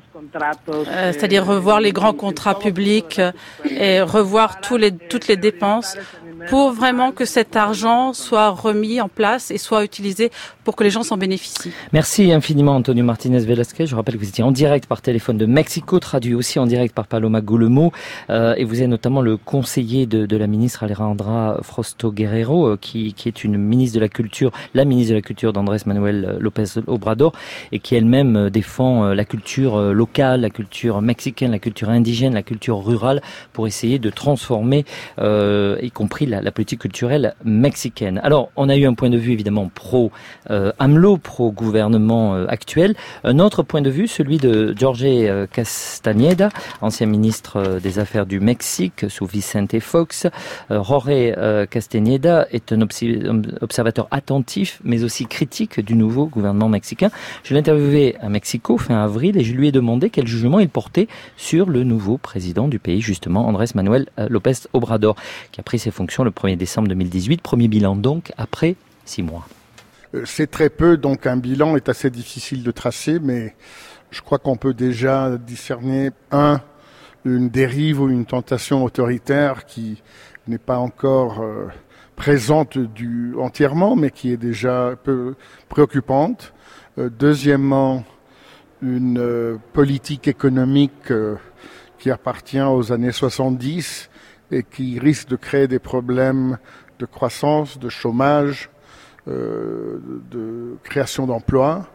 c'est-à-dire revoir les grands contrats publics et revoir tous les, toutes les dépenses pour vraiment que cet argent soit remis en place et soit utilisé pour que les gens s'en bénéficient. Merci infiniment Antonio Martinez Velasquez. Je rappelle que vous étiez en direct par téléphone de Mexico, traduit aussi en direct par Paloma Goulemo, euh, et vous êtes notamment le conseiller de, de la ministre Alejandra Frosto Guerrero, euh, qui, qui est une ministre de la Culture, la ministre de la Culture d'Andrés Manuel López Obrador, et qui elle-même défend la culture locale, la culture mexicaine, la culture indigène, la culture rurale, pour essayer de transformer, euh, y compris la, la politique culturelle mexicaine. Alors, on a eu un point de vue évidemment pro euh, AMLO, pro gouvernement euh, actuel. Un autre point de vue, celui de Jorge euh, Castañeda, ancien ministre euh, des Affaires du Mexique sous Vicente Fox. Euh, Jorge euh, Castañeda est un observateur attentif, mais aussi critique du nouveau gouvernement mexicain. Je l'ai interviewé à Mexico fin avril et je lui ai demandé quel jugement il portait sur le nouveau président du pays, justement Andrés Manuel López Obrador, qui a pris ses fonctions le premier décembre deux mille dix-huit. Premier bilan donc après six mois. C'est très peu, donc un bilan est assez difficile de tracer, mais je crois qu'on peut déjà discerner, un, une dérive ou une tentation autoritaire qui n'est pas encore euh, présente du, entièrement, mais qui est déjà un peu préoccupante. Euh, deuxièmement, une euh, politique économique euh, qui appartient aux années soixante-dix et qui risque de créer des problèmes de croissance, de chômage, euh, de création d'emplois.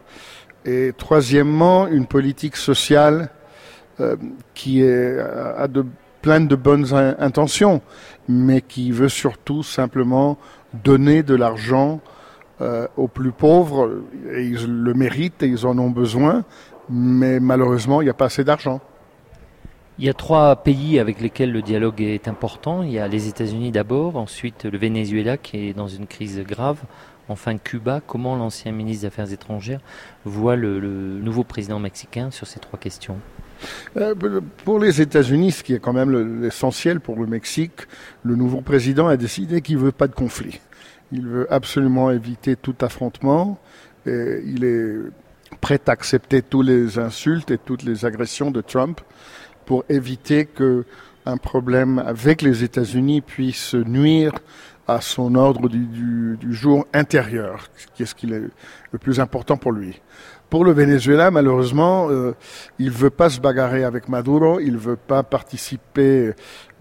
Et troisièmement, une politique sociale euh, qui est, a de, pleine de bonnes in- intentions, mais qui veut surtout simplement donner de l'argent euh, aux plus pauvres. Et ils le méritent et ils en ont besoin, mais malheureusement, il n'y a pas assez d'argent. Il y a trois pays avec lesquels le dialogue est important. Il y a les États-Unis d'abord, ensuite le Venezuela qui est dans une crise grave, enfin Cuba. Comment l'ancien ministre des Affaires étrangères voit le, le nouveau président mexicain sur ces trois questions? Euh, pour les États-Unis, ce qui est quand même le, l'essentiel pour le Mexique, le nouveau président a décidé qu'il ne veut pas de conflit. Il veut absolument éviter tout affrontement. Et il est prêt à accepter toutes les insultes et toutes les agressions de Trump pour éviter qu'un problème avec les États-Unis puisse nuire à son ordre du, du, du jour intérieur, qui est ce qui est le plus important pour lui. Pour le Venezuela, malheureusement, euh, il ne veut pas se bagarrer avec Maduro, il ne veut pas participer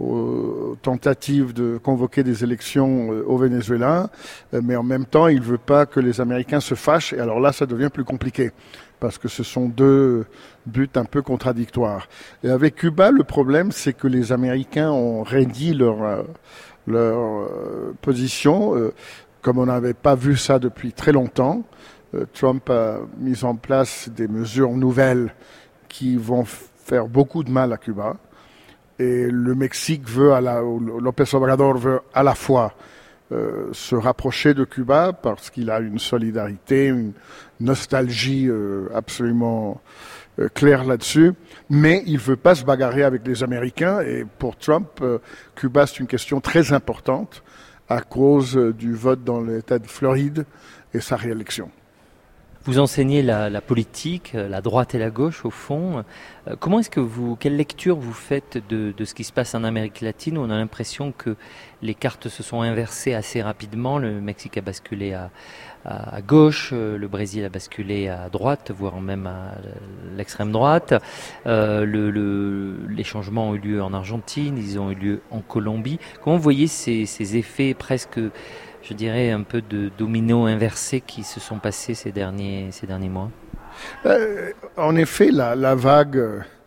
aux tentatives de convoquer des élections euh, au Venezuela, euh, mais en même temps, il ne veut pas que les Américains se fâchent, et alors là, ça devient plus compliqué, parce que ce sont deux buts un peu contradictoires. Et avec Cuba, le problème, c'est que les Américains ont réduit leur, euh, leur euh, position, euh, comme on n'avait pas vu ça depuis très longtemps. Trump a mis en place des mesures nouvelles qui vont faire beaucoup de mal à Cuba. Et le Mexique veut, à la, López Obrador veut à la fois euh, se rapprocher de Cuba parce qu'il a une solidarité, une nostalgie euh, absolument euh, claire là-dessus, mais il ne veut pas se bagarrer avec les Américains. Et pour Trump, euh, Cuba, c'est une question très importante, à cause du vote dans l'État de Floride et sa réélection. Vous enseignez la, la politique, la droite et la gauche au fond. Euh, comment est-ce que vous, quelle lecture vous faites de, de ce qui se passe en Amérique latine où on a l'impression que les cartes se sont inversées assez rapidement. Le Mexique a basculé à, à, à gauche, le Brésil a basculé à droite, voire même à l'extrême droite. Euh, le, le, les changements ont eu lieu en Argentine, ils ont eu lieu en Colombie. Comment vous voyez ces, ces effets presque, je dirais, un peu de domino inversé qui se sont passés ces derniers, ces derniers mois? euh, En effet, la, la vague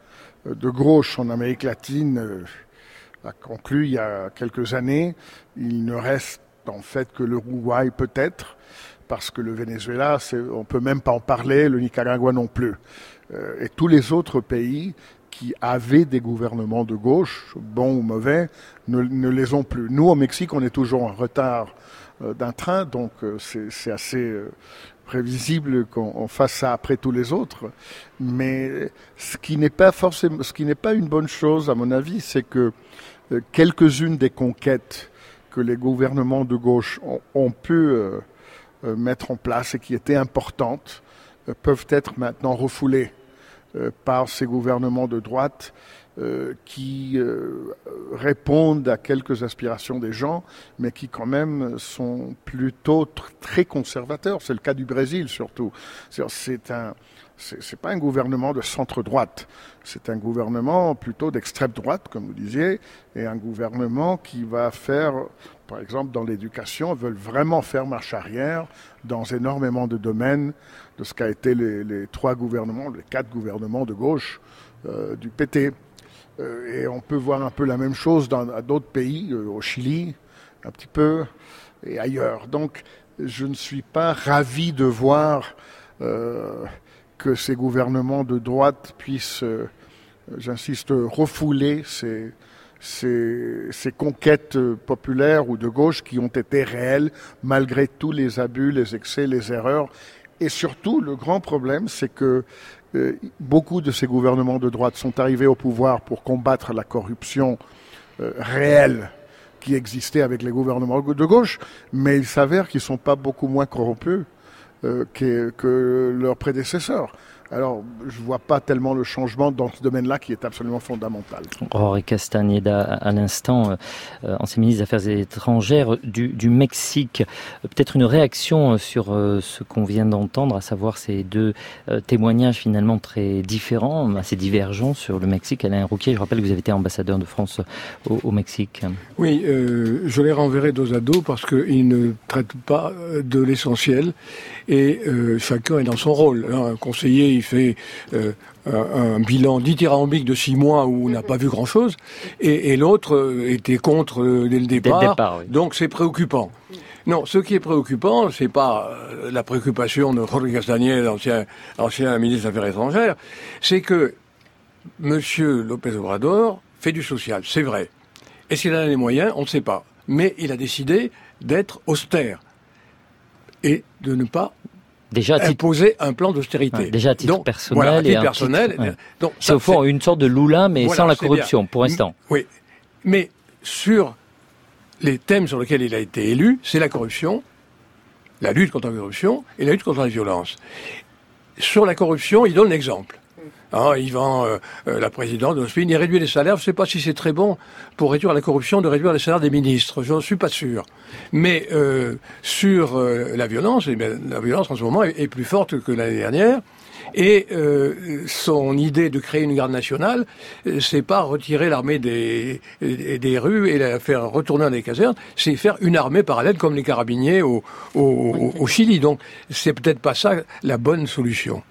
de gauche en Amérique latine euh, a conclu il y a quelques années. Il ne reste en fait que l'Uruguay peut-être, parce que le Venezuela, c'est, on ne peut même pas en parler, le Nicaragua non plus. Euh, et tous les autres pays qui avaient des gouvernements de gauche, bons ou mauvais, ne, ne les ont plus. Nous, au Mexique, on est toujours en retard euh, d'un train, donc euh, c'est, c'est assez euh, prévisible qu'on fasse ça après tous les autres. Mais ce qui n'est pas forcément, ce qui n'est pas une bonne chose, à mon avis, c'est que euh, quelques-unes des conquêtes que les gouvernements de gauche ont, ont pu euh, euh, mettre en place et qui étaient importantes euh, peuvent être maintenant refoulées euh, par ces gouvernements de droite euh, qui euh, répondent à quelques aspirations des gens, mais qui quand même sont plutôt tr- très conservateurs. C'est le cas du Brésil surtout. C'est, c'est un C'est, c'est pas un gouvernement de centre-droite, c'est un gouvernement plutôt d'extrême droite, comme vous disiez, et un gouvernement qui va faire, par exemple dans l'éducation, veulent vraiment faire marche arrière dans énormément de domaines de ce qu'a été les, les trois gouvernements, les quatre gouvernements de gauche euh, du P T. Euh, et on peut voir un peu la même chose dans à d'autres pays, euh, au Chili, un petit peu, et ailleurs. Donc, je ne suis pas ravi de voir euh, que ces gouvernements de droite puissent, euh, j'insiste, refouler ces, ces, ces conquêtes populaires ou de gauche qui ont été réelles malgré tous les abus, les excès, les erreurs. Et surtout, le grand problème, c'est que euh, beaucoup de ces gouvernements de droite sont arrivés au pouvoir pour combattre la corruption euh, réelle qui existait avec les gouvernements de gauche, mais il s'avère qu'ils ne sont pas beaucoup moins corrompus Euh, que, que leurs prédécesseurs. Alors, je ne vois pas tellement le changement dans ce domaine-là qui est absolument fondamental. Jorge Castañeda, à l'instant, euh, ancien ministre des Affaires étrangères du, du Mexique. Euh, peut-être une réaction sur euh, ce qu'on vient d'entendre, à savoir ces deux euh, témoignages finalement très différents, assez divergents sur le Mexique. Alain Rouquier, je rappelle que vous avez été ambassadeur de France au, au Mexique. Oui, euh, je les renverrai dos à dos parce qu'ils ne traitent pas de l'essentiel et euh, chacun est dans son rôle. Un conseiller, il fait euh, un, un bilan dithyrambique de six mois où on n'a pas vu grand-chose, et, et l'autre euh, était contre euh, dès le départ, dès le départ oui. Donc c'est préoccupant. Non, ce qui est préoccupant, c'est pas euh, la préoccupation de Jorge Castañeda, ancien, ancien ministre des Affaires étrangères, c'est que Monsieur López Obrador fait du social, c'est vrai. Est-ce qu'il en a les moyens? On ne sait pas. Mais il a décidé d'être austère et de ne pas déjà titre... imposer un plan d'austérité. Ouais, déjà à titre donc, personnel. Voilà, à titre et personnel. Titre, ouais. donc, c'est au fond fait... une sorte de Lula, mais voilà, sans la corruption, bien. pour l'instant. Oui, mais sur les thèmes sur lesquels il a été élu, c'est la corruption, la lutte contre la corruption et la lutte contre la violence. Sur la corruption, il donne l'exemple. Hein, il vend euh, euh, la présidente de notre pays, il réduit les salaires. Je ne sais pas si c'est très bon pour réduire la corruption de réduire les salaires des ministres. Je n'en suis pas sûr. Mais euh, sur euh, la violence, eh bien, la violence en ce moment est, est plus forte que l'année dernière. Et euh, son idée de créer une garde nationale, c'est pas retirer l'armée des, des, des rues et la faire retourner dans les casernes, c'est faire une armée parallèle comme les carabiniers au, au, au Chili. Donc c'est peut-être pas ça la bonne solution.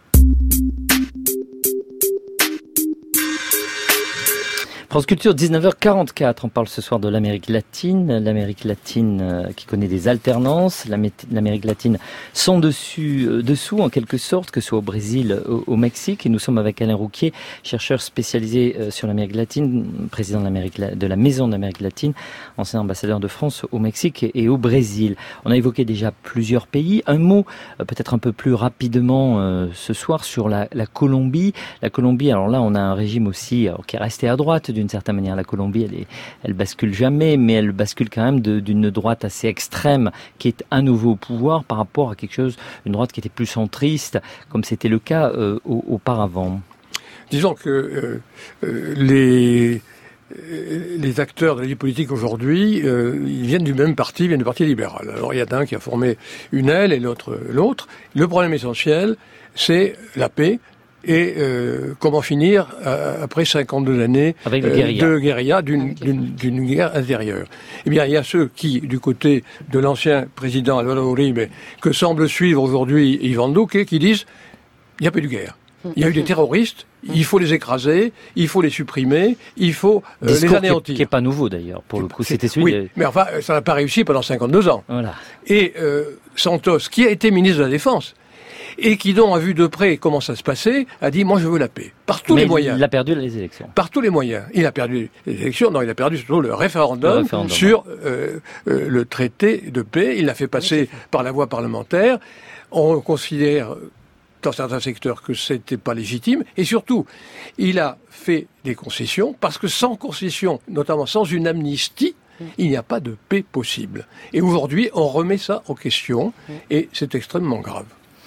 France Culture, dix-neuf heures quarante-quatre, on parle ce soir de l'Amérique latine, l'Amérique latine euh, qui connaît des alternances, l'Amérique latine sans dessus, euh, dessous en quelque sorte, que ce soit au Brésil, au, au Mexique, et nous sommes avec Alain Rouquier, chercheur spécialisé euh, sur l'Amérique latine, président de, l'Amérique, de la Maison d'Amérique latine, ancien ambassadeur de France au Mexique et, et au Brésil. On a évoqué déjà plusieurs pays, un mot euh, peut-être un peu plus rapidement euh, ce soir sur la, la Colombie. La Colombie, alors là on a un régime aussi alors, qui est resté à droite d'une d'une certaine manière. La Colombie, elle, est, elle bascule jamais, mais elle bascule quand même de, d'une droite assez extrême qui est à nouveau au pouvoir par rapport à quelque chose, une droite qui était plus centriste, comme c'était le cas euh, auparavant. Disons que euh, euh, les... Les acteurs de la vie politique aujourd'hui, euh, ils viennent du même parti, ils viennent du Parti libéral. Alors il y en a un qui a formé une aile et l'autre l'autre. Le problème essentiel, c'est la paix et euh, comment finir euh, après cinquante-deux années Avec euh, guérilla. de guérilla, d'une, d'une, d'une guerre intérieure. Eh bien, il y a ceux qui, du côté de l'ancien président Álvaro Uribe, que semble suivre aujourd'hui Iván Duque, qui disent il n'y a pas eu de guerre. Il y a eu des terroristes, il faut les écraser, il faut les supprimer, il faut euh, les anéantir. Qui n'est pas nouveau d'ailleurs, pour le coup. C'était celui oui, de... mais enfin, ça n'a pas réussi pendant cinquante-deux ans. Voilà. Et euh, Santos, qui a été ministre de la Défense, et qui donc a vu de près comment ça se passait, a dit, moi je veux la paix. Par tous mais les moyens. Il a perdu les élections. Par tous les moyens. Il a perdu les élections, non, il a perdu surtout le référendum, le référendum sur euh, euh, le traité de paix. Il l'a fait passer par la voie parlementaire. On considère dans certains secteurs que c'était pas légitime, et surtout, il a fait des concessions, parce que sans concession, notamment sans une amnistie, il n'y a pas de paix possible. Et aujourd'hui, on remet ça en question, et c'est extrêmement grave.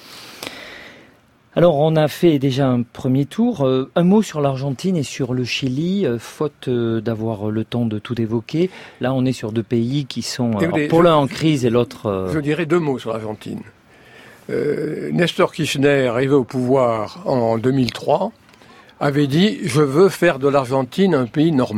Alors, on a fait déjà un premier tour. Euh, un mot sur l'Argentine et sur le Chili, euh, faute euh, d'avoir le temps de tout évoquer. Là, on est sur deux pays qui sont, euh, Écoutez, pour je, l'un en crise et l'autre... Euh... Je dirais deux mots sur l'Argentine. Euh, Néstor Kirchner, arrivé au pouvoir en deux mille trois, avait dit « Je veux faire de l'Argentine un pays normal ».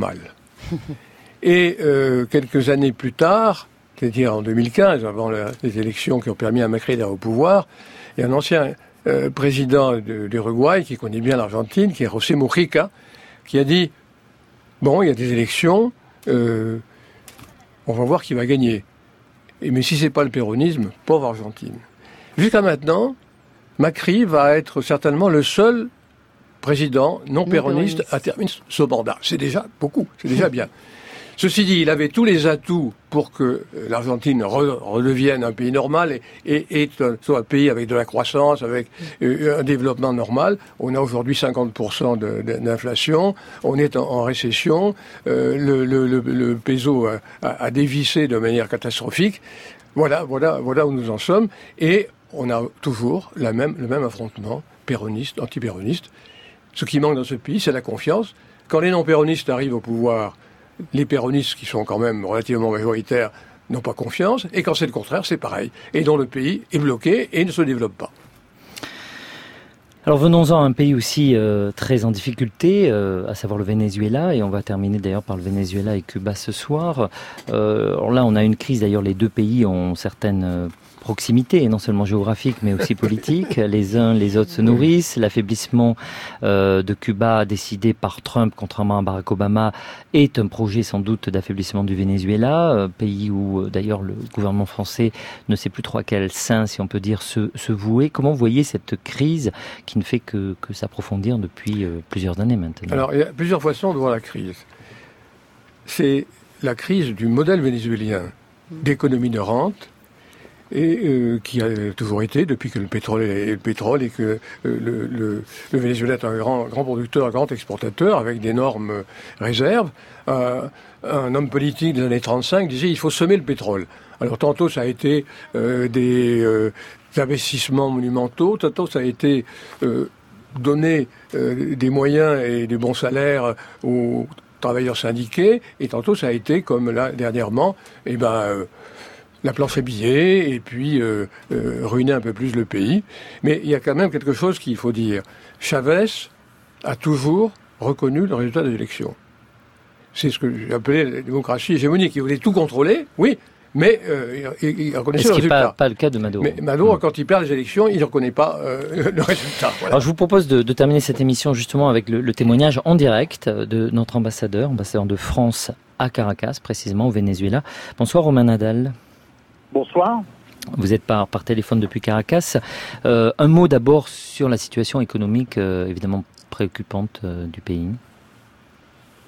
Et euh, quelques années plus tard, c'est-à-dire en deux mille quinze, avant la, les élections qui ont permis à Macri d'être au pouvoir, il y a un ancien euh, président de, d'Uruguay qui connaît bien l'Argentine, qui est José Mujica, qui a dit « Bon, il y a des élections, euh, on va voir qui va gagner. Et, mais si c'est pas le péronisme, pauvre Argentine ». Jusqu'à maintenant, Macri va être certainement le seul président non péroniste à terminer ce mandat. C'est déjà beaucoup, c'est déjà bien. Ceci dit, il avait tous les atouts pour que l'Argentine re- redevienne un pays normal et, et, et soit un pays avec de la croissance, avec un développement normal. On a aujourd'hui cinquante pour cent de, de, d'inflation, on est en, en récession, euh, le, le, le, le peso a, a, a dévissé de manière catastrophique. Voilà, voilà, voilà où nous en sommes. Et on a toujours la même, le même affrontement péroniste, anti-péroniste. Ce qui manque dans ce pays, c'est la confiance. Quand les non-péronistes arrivent au pouvoir, les péronistes, qui sont quand même relativement majoritaires, n'ont pas confiance. Et quand c'est le contraire, c'est pareil. Et dont le pays est bloqué et ne se développe pas. Alors venons-en à un pays aussi euh, très en difficulté, euh, à savoir le Venezuela, et on va terminer d'ailleurs par le Venezuela et Cuba ce soir. Euh, alors là, on a une crise, d'ailleurs les deux pays ont certaines euh, proximités, et non seulement géographiques, mais aussi politiques. Les uns, les autres se nourrissent. L'affaiblissement euh, de Cuba décidé par Trump, contrairement à Barack Obama, est un projet sans doute d'affaiblissement du Venezuela, euh, pays où euh, d'ailleurs le gouvernement français ne sait plus trop à quel sein, si on peut dire, se, se vouer. Comment vous voyez cette crise qui ne fait que, que s'approfondir depuis euh, plusieurs années maintenant? Alors, il y a plusieurs façons de voir la crise. C'est la crise du modèle vénézuélien d'économie de rente, et euh, qui a toujours été depuis que le pétrole est le pétrole et que euh, le, le, le Venezuela est un grand, grand producteur, un grand exportateur avec d'énormes réserves. Euh, un homme politique des années trente-cinq disait il faut semer le pétrole. Alors tantôt ça a été euh, des, euh, des investissements monumentaux, tantôt ça a été euh, donner euh, des moyens et des bons salaires aux travailleurs syndiqués, et tantôt ça a été comme là dernièrement, eh ben euh, la planche à billets, et puis euh, euh, ruiner un peu plus le pays. Mais il y a quand même quelque chose qu'il faut dire. Chavez a toujours reconnu le résultat des élections. C'est ce que j'ai appelé la démocratie hégémonique. Il voulait tout contrôler, oui, mais euh, il, il reconnaissait le résultat. Ce n'est pas, pas le cas de Maduro. Mais Maduro, mmh. quand il perd les élections, il ne reconnaît pas euh, le résultat. Voilà. Alors je vous propose de, de terminer cette émission justement avec le, le témoignage en direct de notre ambassadeur, ambassadeur de France à Caracas, précisément au Venezuela. Bonsoir Romain Nadal. Bonsoir. Vous êtes par, par téléphone depuis Caracas. Euh, un mot d'abord sur la situation économique euh, évidemment préoccupante euh, du pays.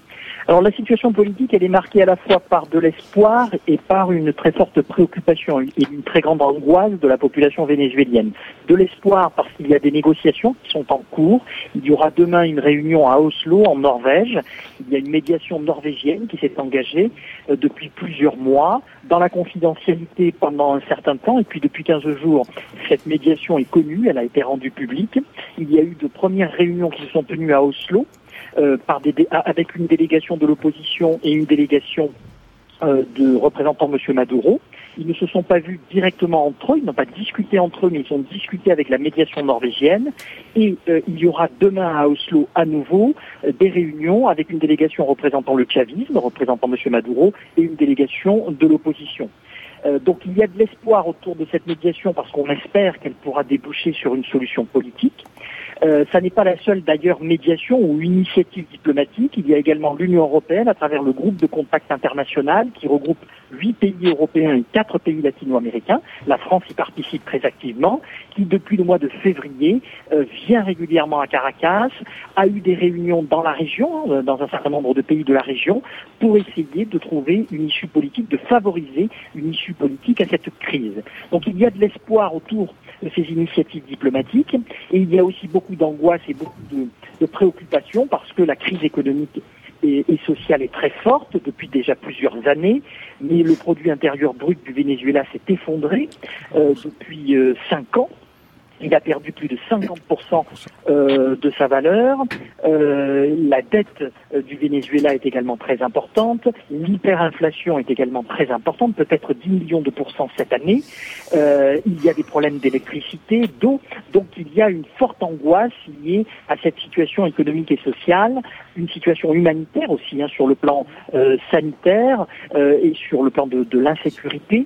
Alors la situation politique, elle est marquée à la fois par de l'espoir et par une très forte préoccupation et une très grande angoisse de la population vénézuélienne. De l'espoir parce qu'il y a des négociations qui sont en cours. Il y aura demain une réunion à Oslo, en Norvège. Il y a une médiation norvégienne qui s'est engagée euh, depuis plusieurs mois, dans la confidentialité pendant un certain temps, et puis depuis quinze jours, cette médiation est connue, elle a été rendue publique. Il y a eu de premières réunions qui se sont tenues à Oslo, euh, par des, avec une délégation de l'opposition et une délégation euh, de représentants M. Maduro. Ils ne se sont pas vus directement entre eux, ils n'ont pas discuté entre eux, mais ils ont discuté avec la médiation norvégienne. Et euh, il y aura demain à Oslo à nouveau euh, des réunions avec une délégation représentant le chavisme, représentant M. Maduro, et une délégation de l'opposition. Euh, donc il y a de l'espoir autour de cette médiation parce qu'on espère qu'elle pourra déboucher sur une solution politique. Euh, ça n'est pas la seule d'ailleurs médiation ou initiative diplomatique. Il y a également l'Union européenne à travers le groupe de contact international qui regroupe huit pays européens et quatre pays latino-américains. La France y participe très activement, qui depuis le mois de février euh, vient régulièrement à Caracas, a eu des réunions dans la région, euh, dans un certain nombre de pays de la région, pour essayer de trouver une issue politique, de favoriser une issue politique à cette crise. Donc il y a de l'espoir autour de ces initiatives diplomatiques et il y a aussi beaucoup d'angoisse et beaucoup de, de préoccupations parce que la crise économique et, et sociale est très forte depuis déjà plusieurs années, mais le produit intérieur brut du Venezuela s'est effondré euh, depuis euh, cinq ans. Il a perdu plus de cinquante pour cent euh, de sa valeur. Euh, la dette euh, du Venezuela est également très importante. L'hyperinflation est également très importante, peut-être dix millions de pourcents cette année. Euh, il y a des problèmes d'électricité, d'eau. Donc il y a une forte angoisse liée à cette situation économique et sociale, une situation humanitaire aussi, hein, sur le plan euh, sanitaire euh, et sur le plan de, de l'insécurité,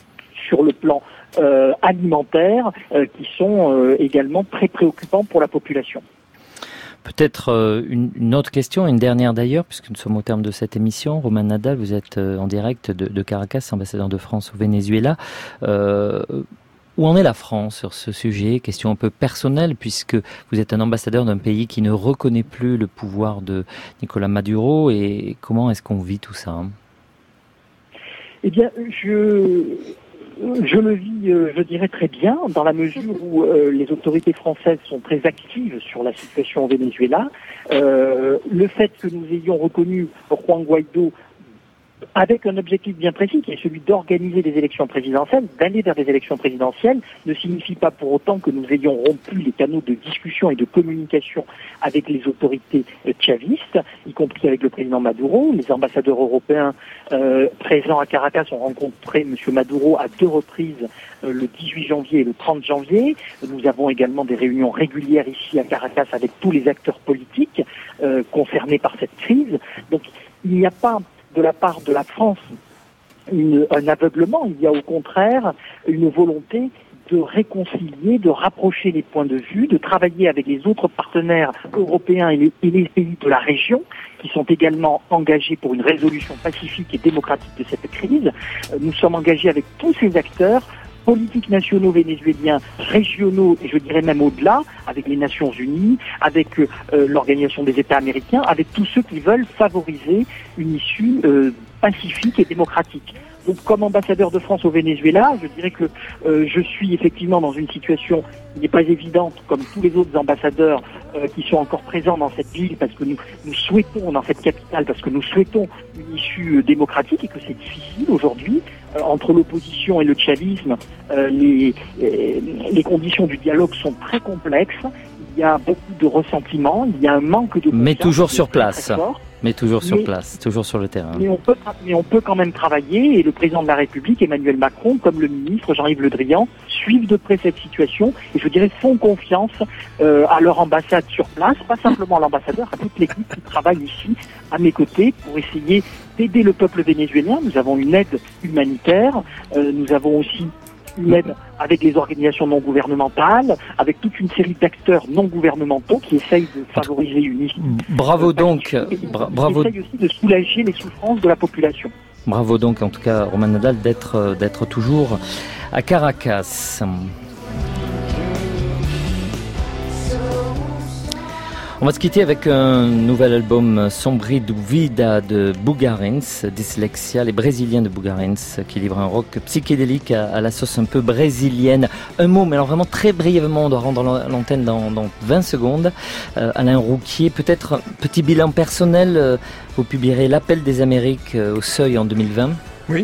sur le plan Euh, alimentaires euh, qui sont euh, également très préoccupants pour la population. Peut-être euh, une, une autre question, une dernière d'ailleurs, puisque nous sommes au terme de cette émission. Romain Nadal, vous êtes euh, en direct de, de Caracas, ambassadeur de France au Venezuela. Euh, où en est la France sur ce sujet? Question un peu personnelle, puisque vous êtes un ambassadeur d'un pays qui ne reconnaît plus le pouvoir de Nicolas Maduro. Et comment est-ce qu'on vit tout ça, hein? Eh bien, je... Je le vis, euh, je dirais, très bien, dans la mesure où euh, les autorités françaises sont très actives sur la situation au Venezuela. Euh, le fait que nous ayons reconnu Juan Guaidó avec un objectif bien précis, qui est celui d'organiser des élections présidentielles, d'aller vers des élections présidentielles, ne signifie pas pour autant que nous ayons rompu les canaux de discussion et de communication avec les autorités chavistes, y compris avec le président Maduro. Les ambassadeurs européens euh, présents à Caracas ont rencontré M. Maduro à deux reprises, euh, le dix-huit janvier et le trente janvier. Nous avons également des réunions régulières ici à Caracas avec tous les acteurs politiques euh, concernés par cette crise. Donc il n'y a pas de la part de la France une, un aveuglement, il y a au contraire une volonté de réconcilier, de rapprocher les points de vue, de travailler avec les autres partenaires européens et les, et les pays de la région qui sont également engagés pour une résolution pacifique et démocratique de cette crise. Nous sommes engagés avec tous ces acteurs politiques nationaux vénézuéliens, régionaux et je dirais même au-delà, avec les Nations Unies, avec euh, l'Organisation des États américains, avec tous ceux qui veulent favoriser une issue euh, pacifique et démocratique. Donc, comme ambassadeur de France au Venezuela, je dirais que euh, je suis effectivement dans une situation qui n'est pas évidente, comme tous les autres ambassadeurs euh, qui sont encore présents dans cette ville, parce que nous, nous souhaitons, dans cette capitale, parce que nous souhaitons une issue euh, démocratique et que c'est difficile aujourd'hui. Euh, entre l'opposition et le chavisme, euh, les, euh, les conditions du dialogue sont très complexes. Il y a beaucoup de ressentiment, il y a un manque de confiance. Mais toujours sur place. Très fort. Mais toujours sur mais, place, toujours sur le terrain. Mais on, peut, mais on peut quand même travailler et le président de la République, Emmanuel Macron, comme le ministre Jean-Yves Le Drian, suivent de près cette situation et je dirais font confiance euh, à leur ambassade sur place, pas simplement à l'ambassadeur, à toute l'équipe qui travaille ici à mes côtés pour essayer d'aider le peuple vénézuélien. Nous avons une aide humanitaire, euh, nous avons aussi une aide avec les organisations non gouvernementales, avec toute une série d'acteurs non gouvernementaux qui essayent de favoriser une issue. Bravo donc, bra- bravo. Qui essayent aussi de soulager les souffrances de la population. Bravo donc, en tout cas, Romain Nadal, d'être, d'être toujours à Caracas. On va se quitter avec un nouvel album, Sombri du Vida de Bugarins, Dyslexia, les Brésiliens de Bugarins, qui livrent un rock psychédélique à, à la sauce un peu brésilienne. Un mot, mais alors vraiment très brièvement, on doit rendre l'antenne dans, dans vingt secondes. Euh, Alain Rouquier, peut-être un petit bilan personnel, euh, vous publierez L'Appel des Amériques euh, au Seuil en deux mille vingt. Oui.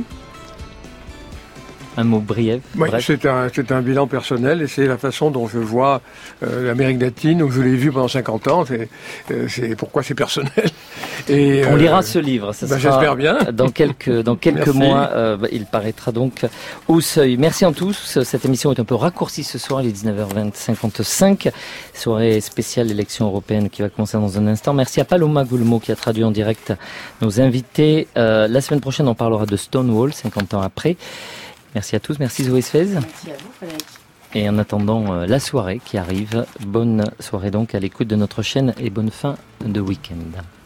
Un mot brief. Oui, c'est un, c'est un bilan personnel et c'est la façon dont je vois euh, l'Amérique latine, où je l'ai vu pendant cinquante ans. C'est, euh, c'est pourquoi c'est personnel. Et, on euh, lira ce livre. Ça bah, sera j'espère bien. Dans quelques, dans quelques mois, euh, il paraîtra donc au Seuil. Merci à tous. Cette émission est un peu raccourcie ce soir. Il est dix-neuf heures vingt, cinquante-cinq. Soirée spéciale élection européenne qui va commencer dans un instant. Merci à Paloma Goulmo qui a traduit en direct nos invités. Euh, la semaine prochaine, on parlera de Stonewall, cinquante ans après. Merci à tous, merci Zoé Sfez. Merci à vous, Frédéric. Et en attendant euh, la soirée qui arrive, bonne soirée donc à l'écoute de notre chaîne et bonne fin de week-end.